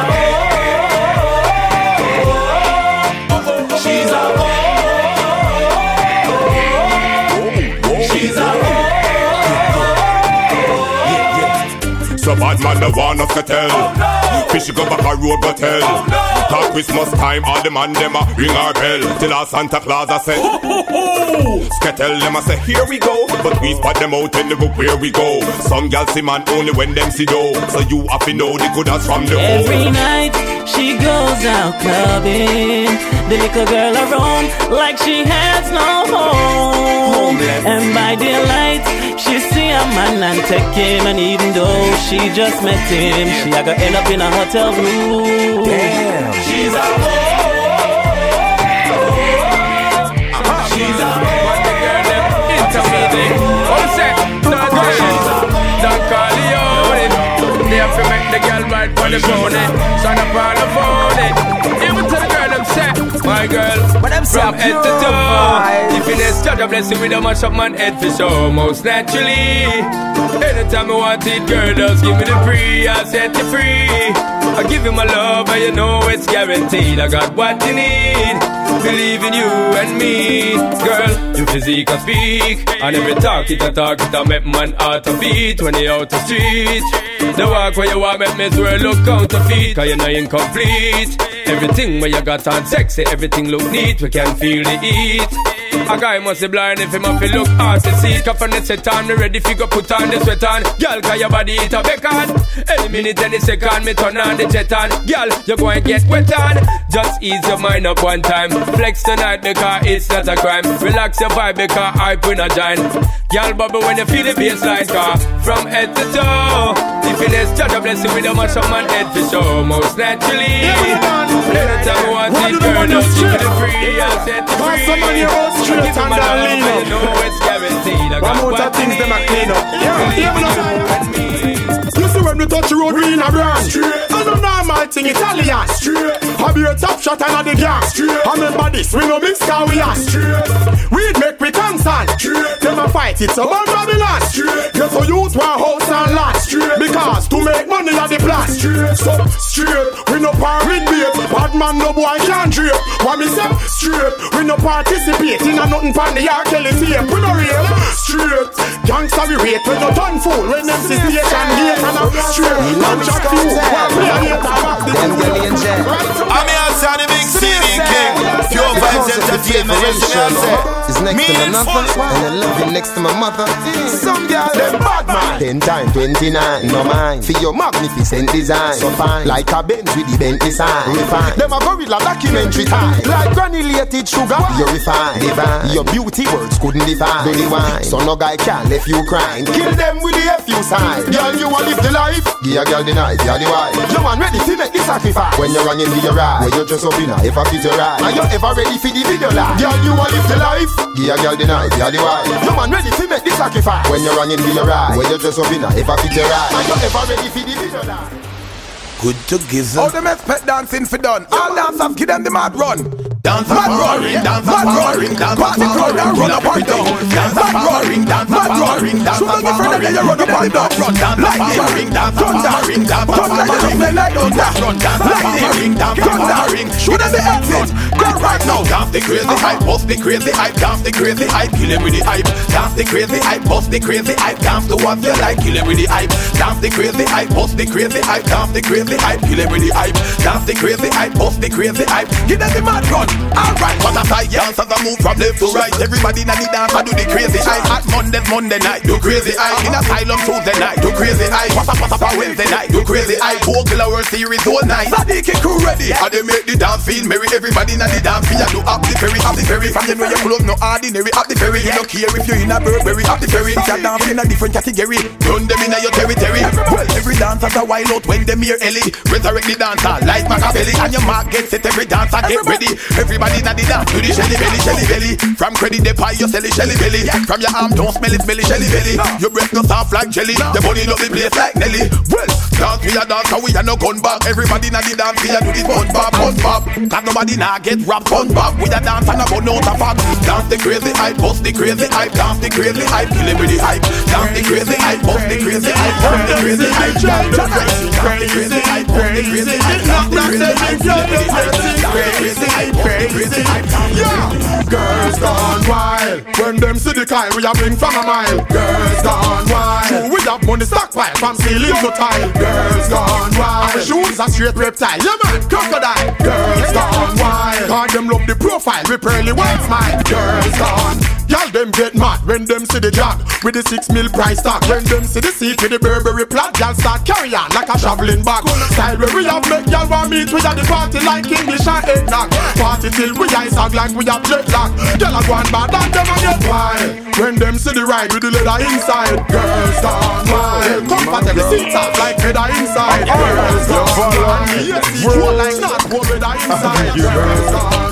So bad man the want us to tell. Fishy go back a road go tell. Cause Christmas time all the man them a ring our bell. Till our Santa Claus a say Skettle them a say here we go. But we spot them out and look where we go. Some girls see man only when them see dough. So you have to know the good as from the Every night she goes out clubbing. The little girl around like she has no home. And by daylight she see a man and take him. And even though she just met him, she a go end up in a hotel room. Damn. She's a on the phone, son up on the phone. Even to the girl them say, my girl, from head to toe. If you next judge, I bless you with a mash up man head for sure. Most naturally, anytime I want it, girl, just give me the free, I'll set you free. I give you my love and you know it's guaranteed. I got what you need, believe in you and me. Girl, your physique I speak, and every talk it I make man out of beat. When you out the street, the walk where you walk make me swear look counterfeit. Cause you know incomplete. Everything where you got on sexy, everything look neat. We can feel the heat. A guy must be blind if he must be look hard to see. Cup on the set on, me ready fi go put on the sweat on. Girl, cause your body it a bacon. Any minute, any second, me turn on the jet on. Girl, you go and get wet on. Just ease your mind up one time. Flex tonight because it's not a crime. Relax your vibe because I put a giant. Girl, bubble when you feel the bassline, car from head to toe. If you next judge, I bless you with a mash up man head for sure. Most naturally, anytime you want it, girl, just keep it free. I'll set you free. Straight and down lean up. You know it's guaranteed. I got one things them a clean up. You see when we touch the road, we in a brand. And a normal thing, Italian. I be a top shot and a the gang. I remember this, we no mix car we are. We'd make we constant. Them a fight, it's about Babylon. Yes, so use one house and land. Because to make money at the plan. So straight, we no par with bait. Bad man no boy can't drape. What me say? Straight, we no participate in a nothing pan the yard Kelly tape. We no real. Straight, gangsta we rate. We no done fool. When them see station gate and a straight. Not chat to you. While we are here to back the I'm here to the big CD king. Pure Vibes Entertainment. Is next to my mother, and I love you next to my mother. Some girl them bad man. 10 times 29, no mind. For your magnificent design, so fine. Like a Benz with the Bentley sign. Refine. Them a gorilla documentary time. Like granulated sugar, you refine. Divine. Your beauty words couldn't define. Do the wine, so no guy can left you crying. Kill them with the FU sign. Girl, you want live the life? Give a girl the knife, you're the wife. You man ready to make the sacrifice. When you're running to your ride, when you just up in a ever fit your ride. Are you ever ready for the video life? Girl, you want live the life? Give a girl the knife, you're the wife. You man ready to make the sacrifice. When you're running to your ride, when you just up in a ever fit your ride. Are you ever ready for the video life? Good to give them. All them expect dancing for done. All dancers give them the mad run. Dance mad roaring, dance mad roaring, dance party crowd and run up and down. Dance mad roaring, dance mad roaring, dance mad roaring, then you run up and down. Run dance like the ring, dance mad ring, dance mad ring, then like don't dance. Run dance like the ring, dance mad ring. Shoot them the exit. Go right now. Dance the crazy hype, bust the crazy hype, dance the crazy hype, kill him with the hype. Dance the crazy hype, bust the crazy hype, dance to what you like, kill him with the hype. Dance the crazy hype, bust the crazy hype, dance the crazy hype, kill him with the hype. Dance the crazy hype, bust the crazy hype, give them the mad run. Alright, what a sight, dancers a move from left to right. Everybody in the dance a do the crazy hype. At Monday night, do crazy hype. In Asylum Tuesday night, do crazy hype. What's up on Wednesday night, do crazy hype. Vocal Hour Series all night. Sadiq crew ready, and they make the dance feel merry. Everybody in the dance feel do up the ferry, up the ferry. From you know your club no ordinary, up the ferry. You don't care if you're in a Burberry, up the ferry. You dance in a different category, run them in your territory. Well, every dancer's a wild out when them hear Ellie. Resurrect the dancer like Machiavelli, and your mark gets set. Every dancer get ready. Everybody in the dance do the shelly belly. From credit the pie you sell it shelly belly. From your arm don't smell it smelly shelly belly. Your breath no soft like jelly. The body love the place like Nelly. Well, dance we a dance and we a no gun back. Everybody in the dance we a do the bun bop. Cause nobody nah get rap bun bop. We a dance and a bun out a fag. Dance the crazy hype, bust the crazy hype. Dance the crazy hype, kill him with the hype. Dance the crazy hype, bust the crazy hype. Dance the crazy hype, dance the crazy hype, bust the crazy hype. Dance the crazy hype, bust the crazy hype. Yeah, girls gone wild. When them see the Kyle, we a bring from a mile. Girls gone wild. True, we have money stockpile from ceiling to tile. Girls gone wild. Our shoes are straight reptile. Yeah man, crocodile. Girls gone wild. God them love the profile, we pearly white smile. Girls gone. Y'all them get mad when them see the jack with the 6 mil price tag. When them see the seat with the Burberry plaid, y'all start carry on like a traveling bag. Style where we have make y'all want meet. We at the party like English and eggnog. Party till we ice hog like we have jet lag. Y'all a go on bad and them a get wild. when them see the ride with the leather inside. Girls gone wild, comfortable seats up like leather inside. Girls gone wild, yes, roll like not roll leather inside. Girls gone wild.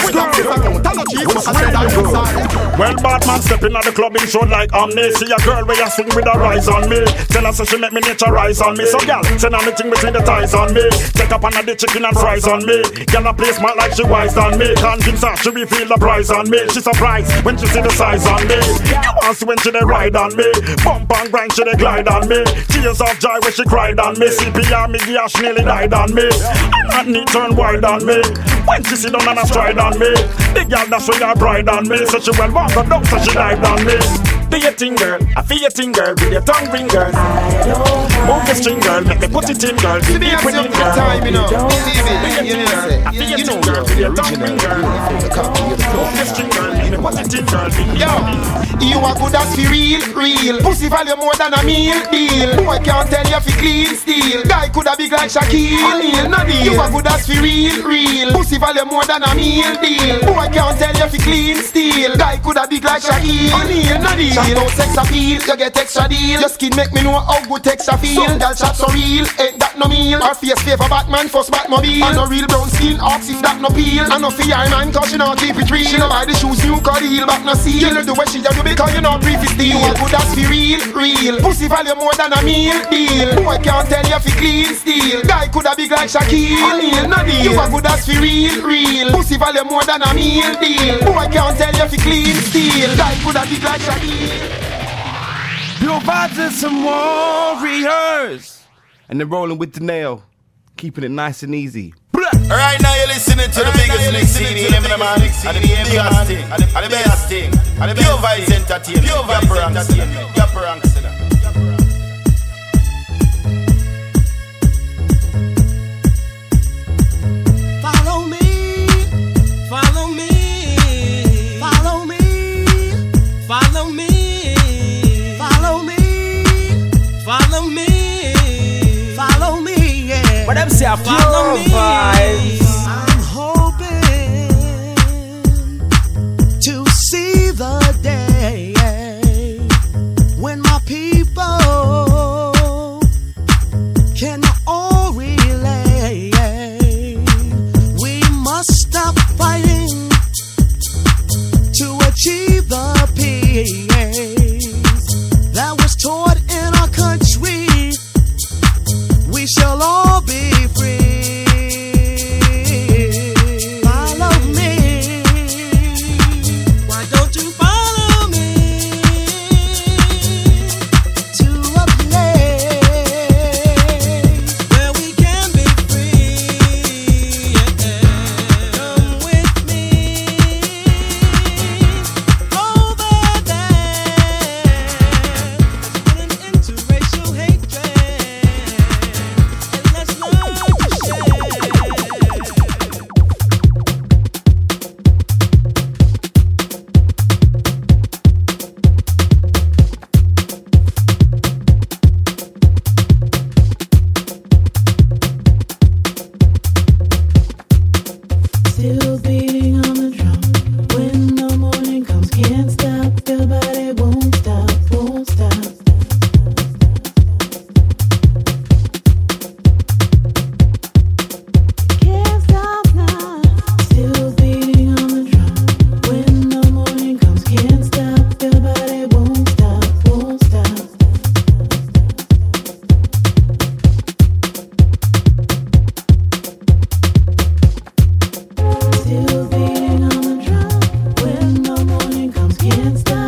When Batman stepping at the club in show like Omni, see a girl where you swing with her rise on me. Tell her so she make me nature rise on me. So gal, send anything between the thighs on me. Take up another chicken and fries on me. Gal a play smart like she wise on me. Convince her she reveal the prize on me. She surprised when she see the size on me. You want see when she dey ride on me. Bump and grind she dey glide on me. Tears of joy when she cried on me. CPR me gear she nearly died on me. And that knee turn wide on me. When she sit down and a stride on me. The girl that's when your bride on me. So she well walk her down so she dived on me. Do your thing girl, I feel your thing girl. With your tongue ring girl. Move the string girl, make me put it in girl. Be deep within girl. Time, you know. I feel your thing girl. With your tongue ring girl. Move the string girl, make me put it in girl. Yo, you are good as for real. Pussy value more than a meal deal. Boy can't tell you fi clean steel. Guy coulda big like Shaquille O'Neal, no deal. You are good as for real. Pussy value more than a meal deal. Boy can't tell you fi clean steel. Guy coulda big like Shaquille O'Neal, no deal. Chat about sex appeal, you get extra deal. Your skin make me know how good texture feel. Some gal chat so real, ain't that no meal. Her face favor Batman, first Batmobile. And no real brown skin, ox if that no peel. And no fear man, cause she not keep it real. She no buy the shoes, new car deal, but no seal. You know do what she do because you know brief is steal. You are good as for real. Pussy value more than a meal deal. Boy can't tell you fi clean steel. Guy coulda big like Shaquille O'Neal, no deal. You are good as for real. Pussy value more than a meal deal. Boy can't tell you fi clean steel. Guy coulda big like Shaquille. Pure vibes and some warriors. And they're rolling with the nail, keeping it nice and easy. Right now you're listening to the biggest mix CD, man. And the biggest thing, and the best thing. Pure Vibes Entertainment. Pure Vibes Entertainment. Yapper Amsterdam. Follow me, follow me, follow me, follow me, follow me, follow me, follow me, yeah. What them say, follow me. I'm hoping to see the day when my people can all relate. We must stop fighting to achieve the peace that was taught in our country. We shall all be free. Follow me. Why don't you follow me to a place where we can be free? Come with me over there. Put an end to racial hatred. Let's learn to share. Still beating on the drum. When the morning comes, can't stop. Your body won't stop, won't stop. Can't stop now. Still beating on the drum. When the morning comes, can't stop. Your body won't stop, won't stop. Still beating on the drum. When the morning comes, can't stop.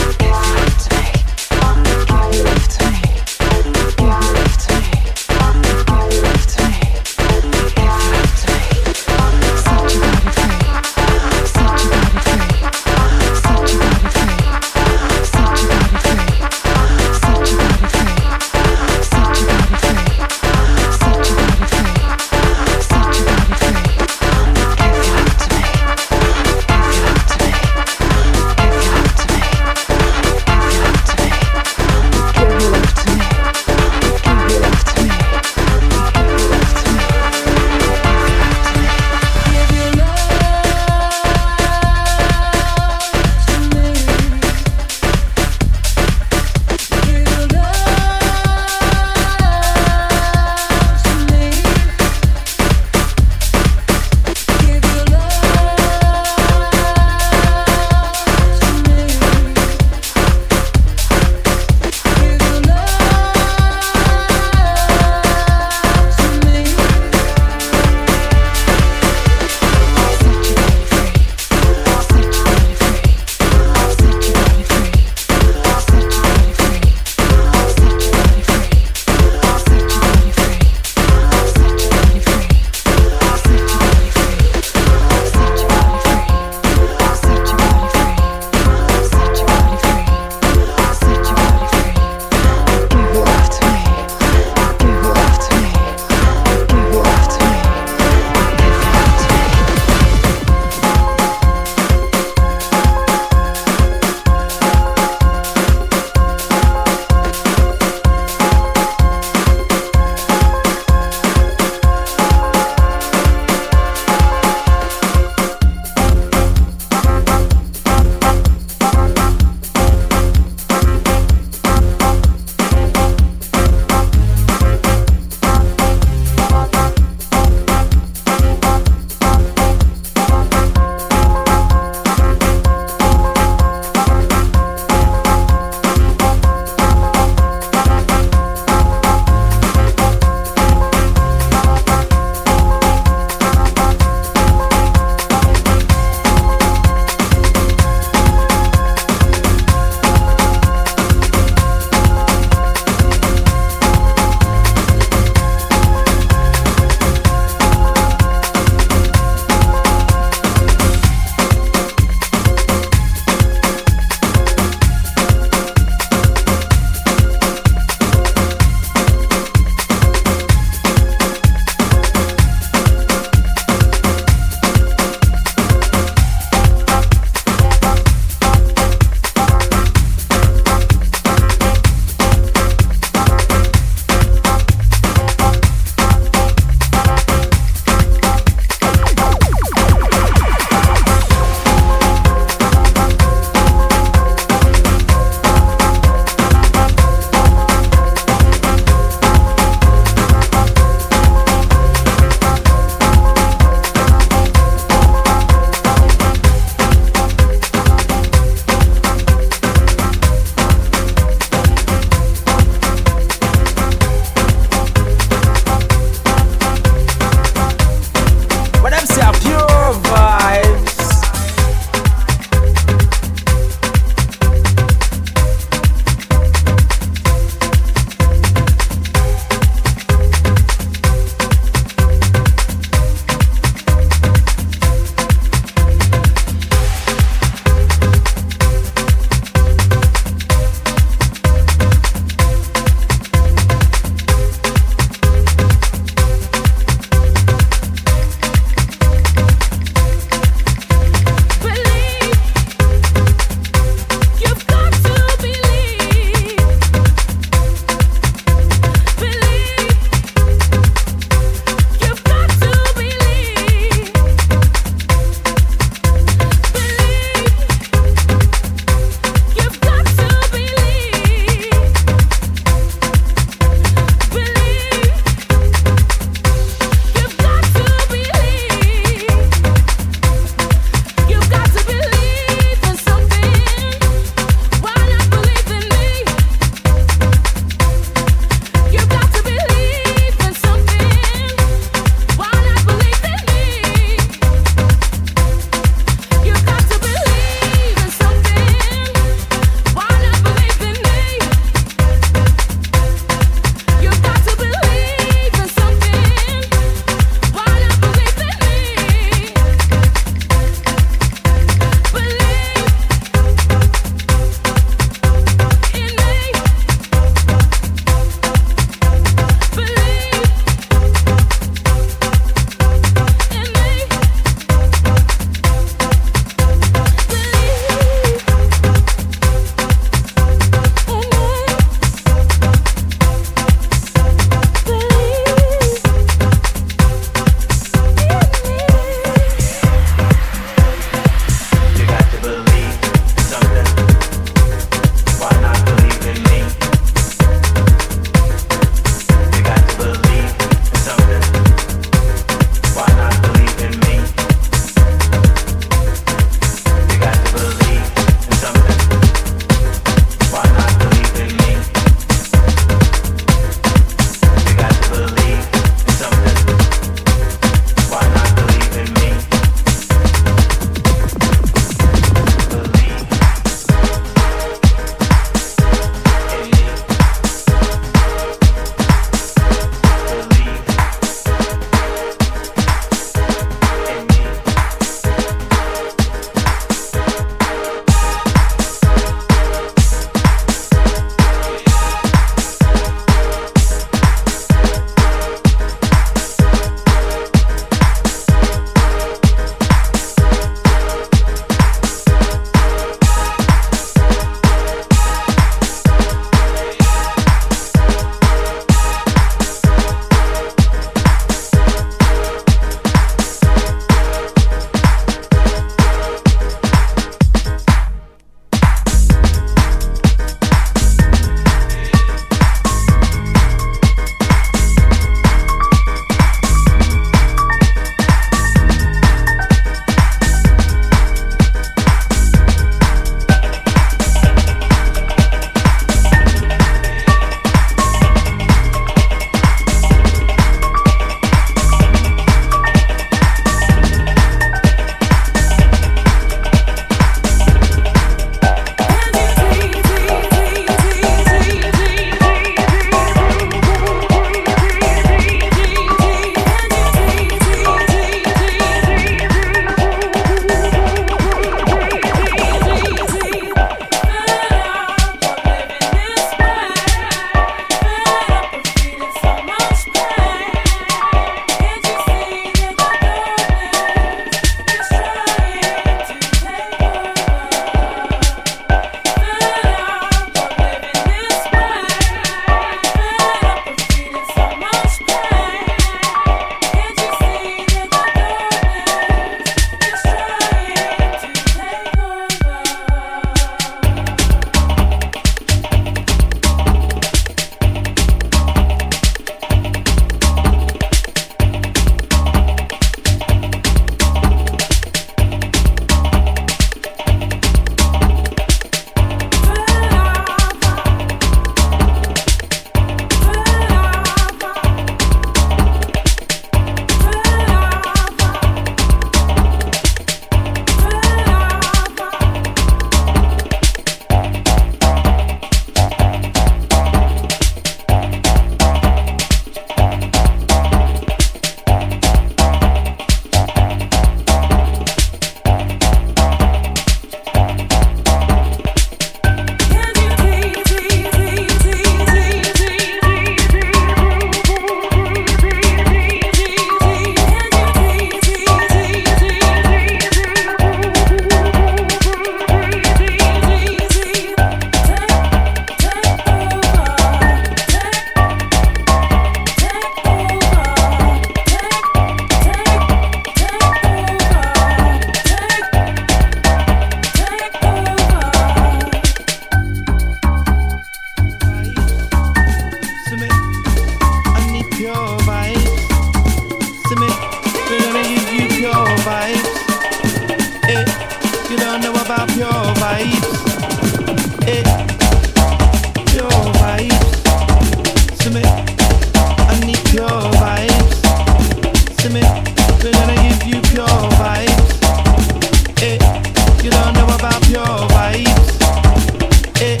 about pure vibes. Eh, pure vibes. See me, I need pure vibes. See me, we're gonna give you pure vibes. Eh, you don't know about pure vibes. Eh,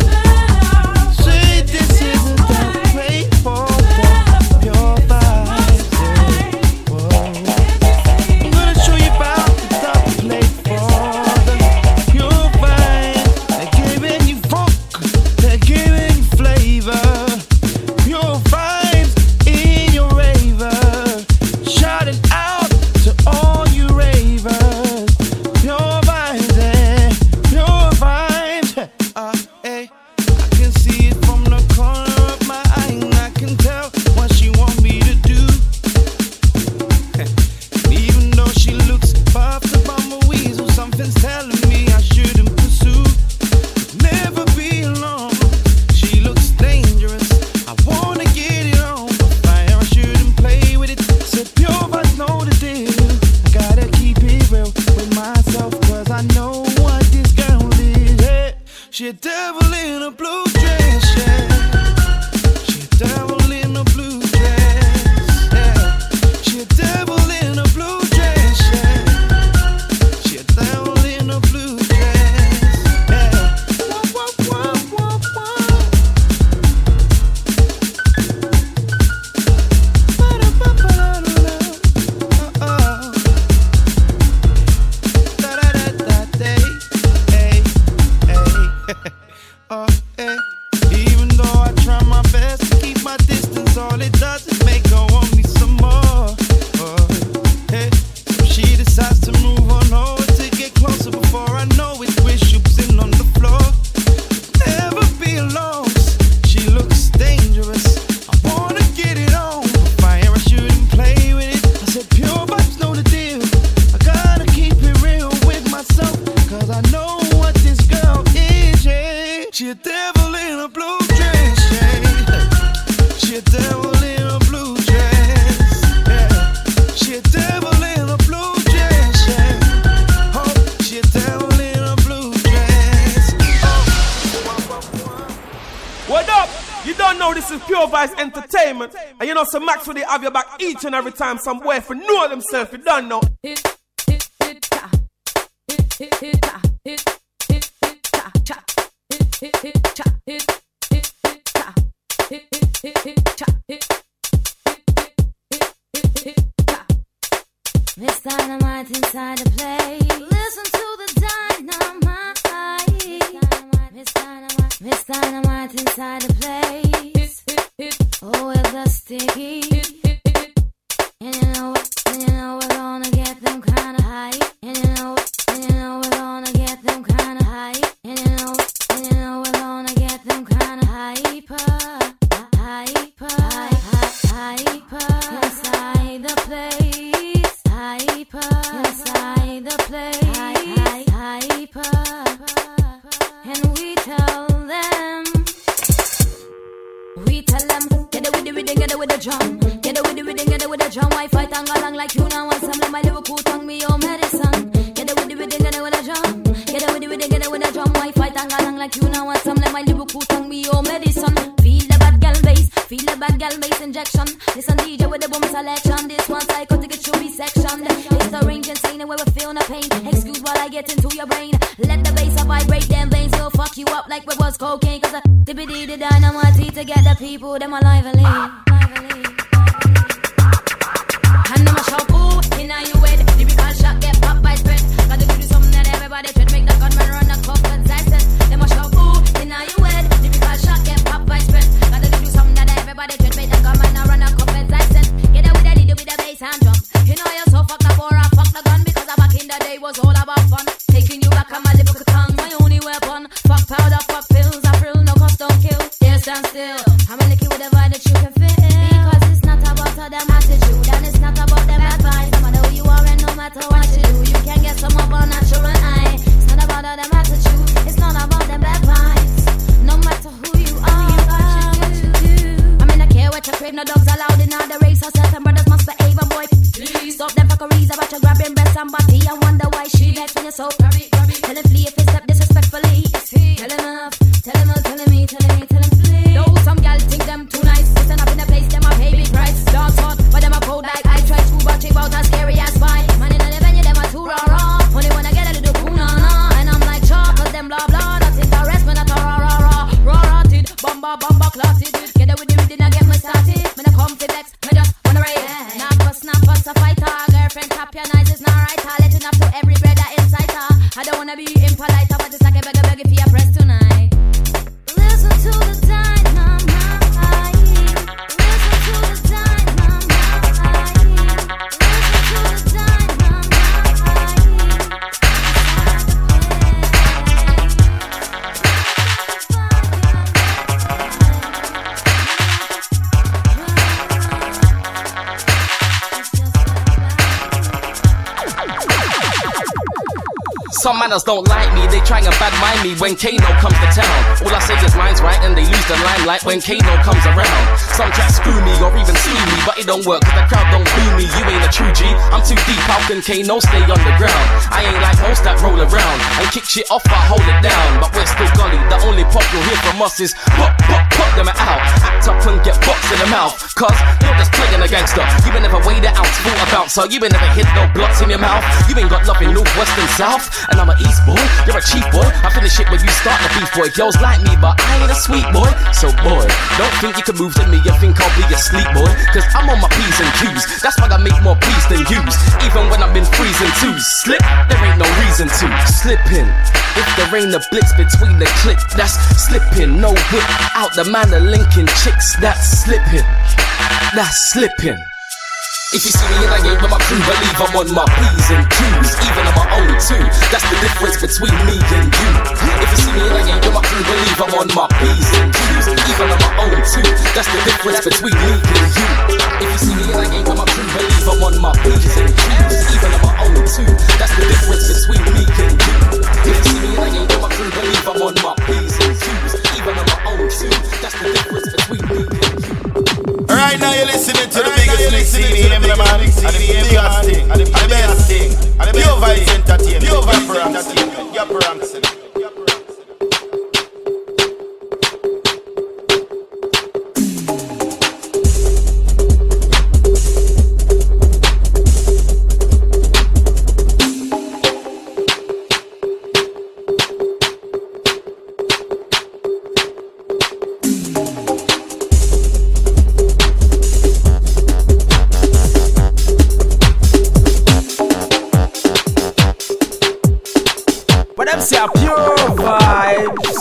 say this isn't the way for the pure vibes. Whoa. I'm gonna show you about the plate for the pure vibes. They're giving you funk, they're giving you flavor. Pure vibes in your raver, shouting out to all you ravers. Pure vibes, pure vibes. Hey, I can see it from the corner of my eye, and I can tell what she want me to do. Even though she looks puffed up on my weasel, something's telling me I shouldn't pursue. Never be alone. She looks dangerous. I wanna get it on fire. I shouldn't play with it. Said pure vibes know the deal. I gotta keep it real with myself, 'cause I know what this girl is. Yeah. She a devil in a blue dress. Yeah. She a devil in a blue dress. Yeah. She a devil in a blue dress. Yeah. She a devil in a blue dress. Yeah. Wah, wah, wah, wah, wah. Even though I try my best to keep my distance, all it does is make her want me some more. Hey, so she decides to move on over to get closer. Before I know it, we're shoopsing on the floor. Never be alone. She looks dangerous. I wanna get it on fire. I shouldn't play with it. I said pure vibes know the deal. I gotta keep it real with myself, 'cause I know what this girl is. Yeah. She a devil in a blue dress. Yeah. She a devil in a blue dress. Yeah. She a devil in a blue dress. Yeah. Oh, she a devil in a blue dress. What up? You don't know this is Pure Vibes Entertainment. And you know some Max will they have your back each and every time some boy for know themselves. You don't know. Miss Dynamite inside the place. Listen to the dynamite. Miss Dynamite inside the place. Oh, it's the sticky. And you know we're gonna get them kinda high. And you know we're gonna get them kinda high. And you know we're gonna get them kinda hyper. Inside the place. Inside the place. Hyper. And we tell them, get it with the rhythm, get it with the drum. Get it with the rhythm, get it with the drum. Wi-Fi tang along like you now want some. Let my Liverpool tongue me your medicine. Get it with the rhythm, get it with the drum. Get it with the rhythm, get it with the drum. Wi-Fi tang along like you now want some. Let my Liverpool tongue me your medicine. Feel the bad gal bass, feel the bad gal bass injection. Listen DJ with the boom selection. This one psychotic, it should be section. It's the range insane where we feel no pain. Excuse while I get into your brain. Let the bass vibrate them veins. Go fuck you up like we was cocaine. 'Cause the dynamite to get the people them alive and live. And them a shout, ooh, inna you head. Lyrical shot get popped by spread. Gotta do something that everybody should make the gunman run a cup and said. Them a shout, ooh, inna you head. Lyrical shot get popped by spread. Gotta do something that everybody should make the gunman run a cup and said. Get it with the lead with the bass and drum. You know you're so fucked up or I fuck the gun, because back in the day was all about fun. Taking you back on my lyrical tongue, my only weapon. Fuck powder, fuck pills, I frill, no custom kill. Yes, stand still. I'm a licky with a vibe that you can fit in. Because it's not about them attitude, and it's not about them advice. No matter who you are and no matter what you do, you can get some of our natural eye. It's not about them attitude, it's not about them advice. No matter who you are, I mean I care what you crave, no dogs allowed in all the race. So certain brothers must behave, a boy. Please stop them fuckeries about your grabbing breasts and body. I wonder why she vex when you're so Tell him flee if he step disrespectfully. Tell him off. Tell him out. Tell him me. Tell him me. Tell him flee. Though some gal think them too nice. Listen up in the place. Them a pay big price. Dogs hot, but them a cold like I try to watch it out as scary as spine. Man in the venue, them a too raw. Only wanna get a little cool na. And I'm like chalk, cause them blah blah. That's interest, man, that's raw-rotted. Bomba clotted. Get it with the rhythm, I get me started. Man, I come to vex, me just wanna rage. Snapper, a fighter. Girlfriend tap your nice, it's not right. Let it up to every brother inside her. I don't wanna be impolite, but it's like a beggar for your press tonight. Listen to the dynamite. Listen to the dynamite. Listen to the Some manners don't like me, they try and bad mind me when Kano comes to town. All I say is mine's right and they lose the limelight when Kano comes around. Some try to screw me or even sue me, but it don't work cause the crowd don't boo me. You ain't a true G, I'm too deep, how can Kano stay on the ground? I ain't like most that roll around and kick shit off, I hold it down. But we're still gully, the only pop you'll hear from us is pop them out. Act up and get boxed in the mouth, cause you're just playing a gangster. You ain't never weighed it out, fought a bouncer. You ain't never hit no blocks in your mouth. You ain't got nothing north, west and south. And I'm an East boy, you're a cheap boy. I finish it when you start the beef boy. Girls like me, but I ain't a sweet boy. So boy, don't think you can move to me and think I'll be a sleep boy. Cause I'm on my P's and Q's. That's why I make more P's than U's. Even when I've been freezing twos. Slip, there ain't no reason to. Slipping. If there ain't a blitz between the click, that's slipping. No whip out the man of linking chicks, that's slipping. That's slipping. If you see me in a game with my crew, believe I'm on my P's and Q's. Even on my own too, that's the difference between me and you. If you see me in a game with my crew, believe I'm on my P's and Q's. Even on my own too, that's the difference between me and you. If you see me in a game with my crew, believe I'm on my P's and Q's. Even on my own too, that's the difference between me and you. If you see me in a game with my crew, believe I'm on my P's and Q's. Even on my own too, that's the difference between me and you. Right now you're listening to the biggest mix CD, man. And the biggest thing, and the best thing, and the Pure Vibes Entertainment, Pure Vibes Entertainment, your Bronx. Pure Vibes.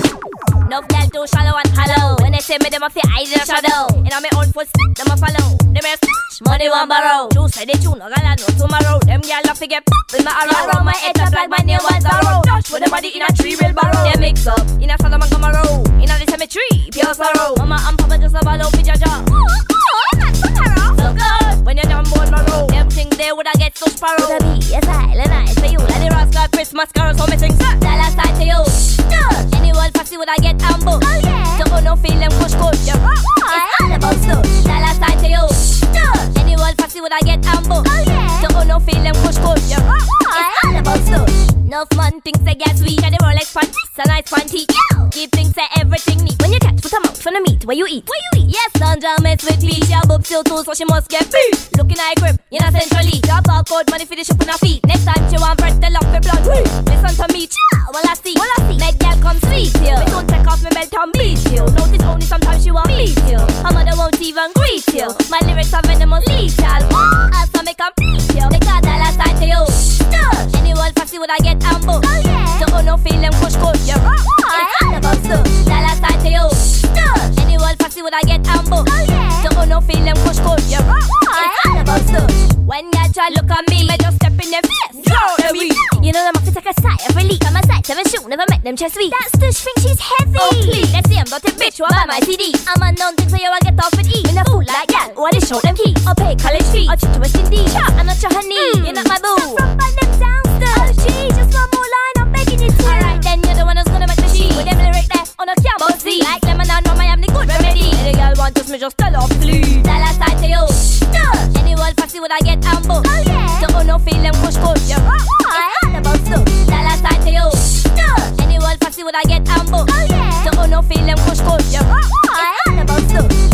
No girl too shallow and hollow. When they say me, them a fi hide in the shadow. And on my own footstep, them a follow. Them a snatch, money one borrow. Two say they tune, no gala no tomorrow. Them girl a fi get pop in my arrow. My head up like my name was Zorro. Touch with the body in a tree will borrow. They mix up in a Solomon Camaro. In a the cemetery, pure sorrow. Mama and Papa just a follow fi jaja. That's so good. When you're down board my road, them things they woulda get so sparrow. Woulda be yes I, nice for you. Like the Rascal Christmas carol, so me sing Dallas side to you. Anyone fussy woulda get ambushed. Oh yeah. Don't no feel them push. It's all about stush. Dallas side to you. Anyone fussy woulda get ambushed. Oh yeah. Don't no feel them push. It's all about stush. Enough man thinks they get sweet. And the Rolex panties, a nice panty. Keep things say everything neat. When you catch put a mouth on the meat, where you eat? Yes, Sandra mess with me. She a bub still too, so she must get beat. Looking like grip, you know centrally. Drop out code money for the ship on her feet. Next time she want bread, tell off the blood. Listen to me, well I see. Make girl come sweet you. Me don't take off my belt and beat you. Notice only sometimes she won't beat you. Her mother won't even greet you. My lyrics are venomous lethal. Also make them beat you. They got dollar side to you. Anyone fussy would I get ambushed? Oh yeah. Don't no feel them push. It's all about stuff. Dollar side to you. Anyone fussy would I get ambushed? Oh yeah. Don't no feel them push. It's all about stuff. When you try look at me, me just step in their face. Throw me. You know them have to take a sight of relief. I'm a sight, never shoot, never met them chest sweet. That stush think she's heavy. Oh please, let's see him, dirty bitch, what buy my CD. I'm a known thing so you will get off with E. In a fool like that, or they show them keys. Or pay college fee, or cheat to a Cindy. I'm not your honey, you're not my boo. From by them downstairs. Oh gee, just one more line, I'm begging you to. Alright then, you're the one who's gonna make the sheet. With them lyric there, on a camel Z. Like lemon and rum, I am the good remedy. Any girl want us, me just tell off please. Dollar side to you. Anyone fussy would I get ambushed? Oh yeah. Don't no feel them push. It's all about stuff. Dollar side to you. feeling kush kush. It's all about stush.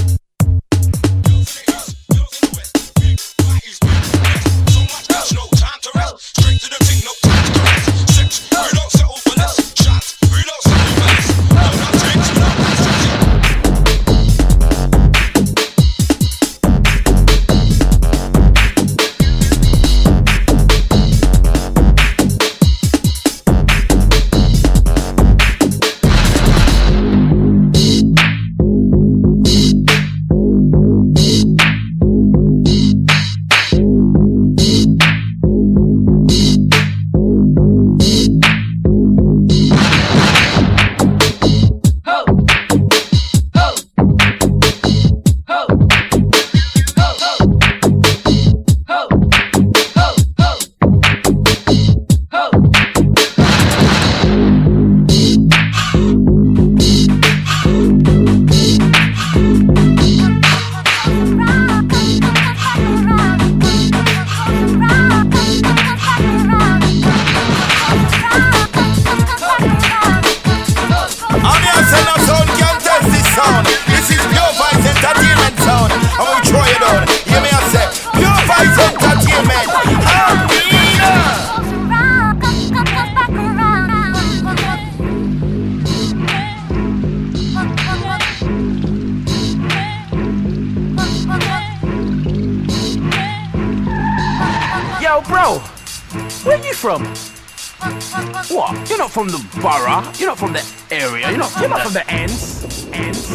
From? What? You're not from the borough. You're not from the area. You're not from the ends.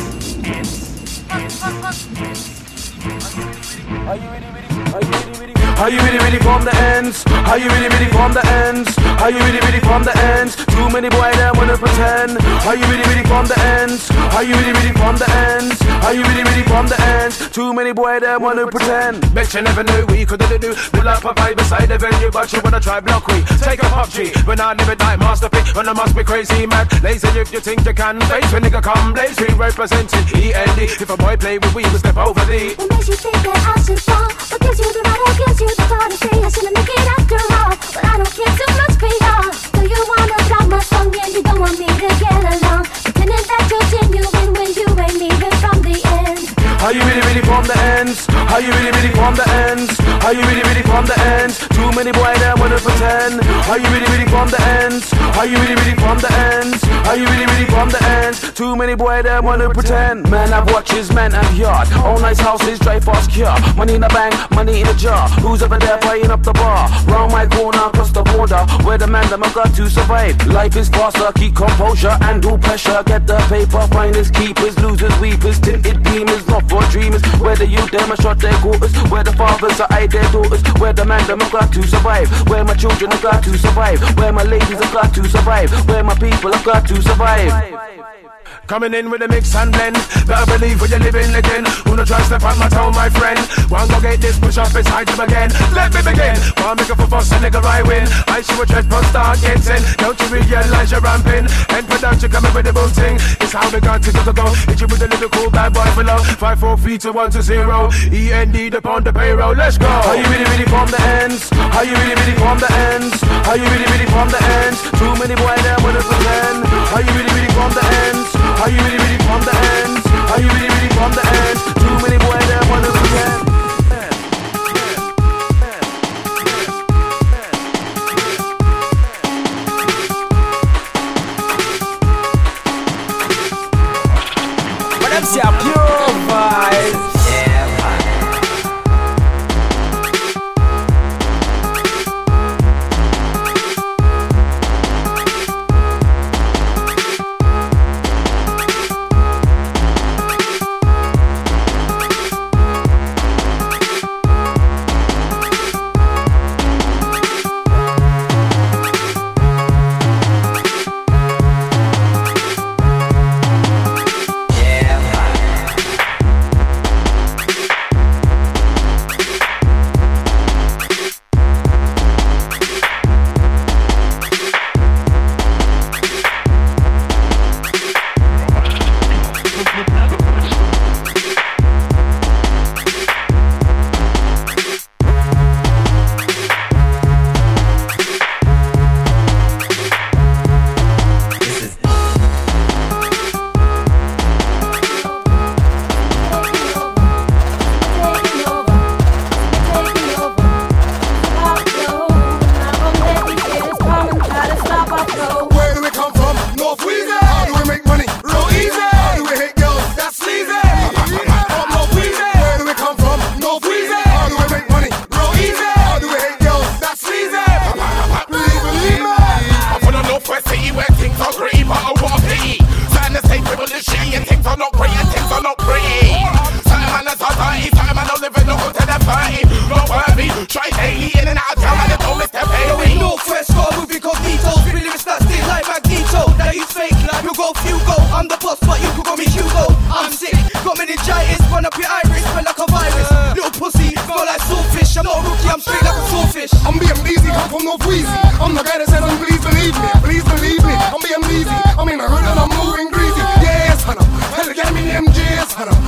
Are you really from the ends? Are you really from the ends? Are you really from the ends? Too many boys that wanna pretend. Are you really from the ends? Are you really from the ends? Are you really from the ends? Too many boys that wanna pretend. Bet you never knew we could do. Build up a vibe beside the venue, but you wanna try block we. Take a PUBG when I live it like masterpiece. When I must be crazy mad, lazy if you think you can. Face when nigga come blaze, we representing END. If a boy play with we will step over the. What makes you think that I should fall? What gives you the right? What gives you the thought to say I shouldn't make it after all? But I don't care too much for y'all. Do you wanna block my song and you don't want me to get along? Pretending that you're genuine when you ain't even from the end. Are you really from the ends? Are you really from the ends? Are you really from the ends? Too many boys that wanna pretend. Are you really from the ends? Are you really from the ends? Are you really from the ends? Too many boys that wanna pretend. Man have watches, man have yard. All nice houses, drive fast car. Money in the bank, money in the jar. Who's over there playing up the bar? Round my corner, across the border, where the man them have got to survive. Life is faster, keep composure and do pressure. Get the paper, finders, keepers, losers, weepers, tinted beamers, not for dreamers. Where the youth them are shot their quarters, where the fathers are hide their daughters, where the man them have got to survive, where my children have got to survive, where my ladies have got to survive, where my people have got to survive. Coming in with a mix and blend. Better believe when you're living again. Who no try step on my town, my friend. One go get this, push up beside him again. Let me begin. One make up for fuss, a nigga I win. I see what dread but start getting. Don't you realize you're ramping? And production coming with the boom thing. It's how we got to go. Hit you with a little cool bad boy below. 5, 4 feet to 1 to 0. END upon the payroll. Let's go. Are you really from the ends? Are you really from the ends? Are you really from the ends? Too many boys there wanna pretend. Are you really from the ends? Are you really from the ends? Are you really from the ends? Too many boys there wanna pretend. But them say a pure vibes. I'm the boss, but you could call me Hugo. I'm sick, got meningitis, run up your iris, smell like a virus. Little pussy, smell like swordfish. I'm not a rookie, I'm straight like a swordfish. I'm being easy, come from no Wheezy. I'm the guy that said, please believe me, please believe me. I'm being easy, I'm in a hood and I'm moving greasy. Yes, honey, hell, get me MJs, honey.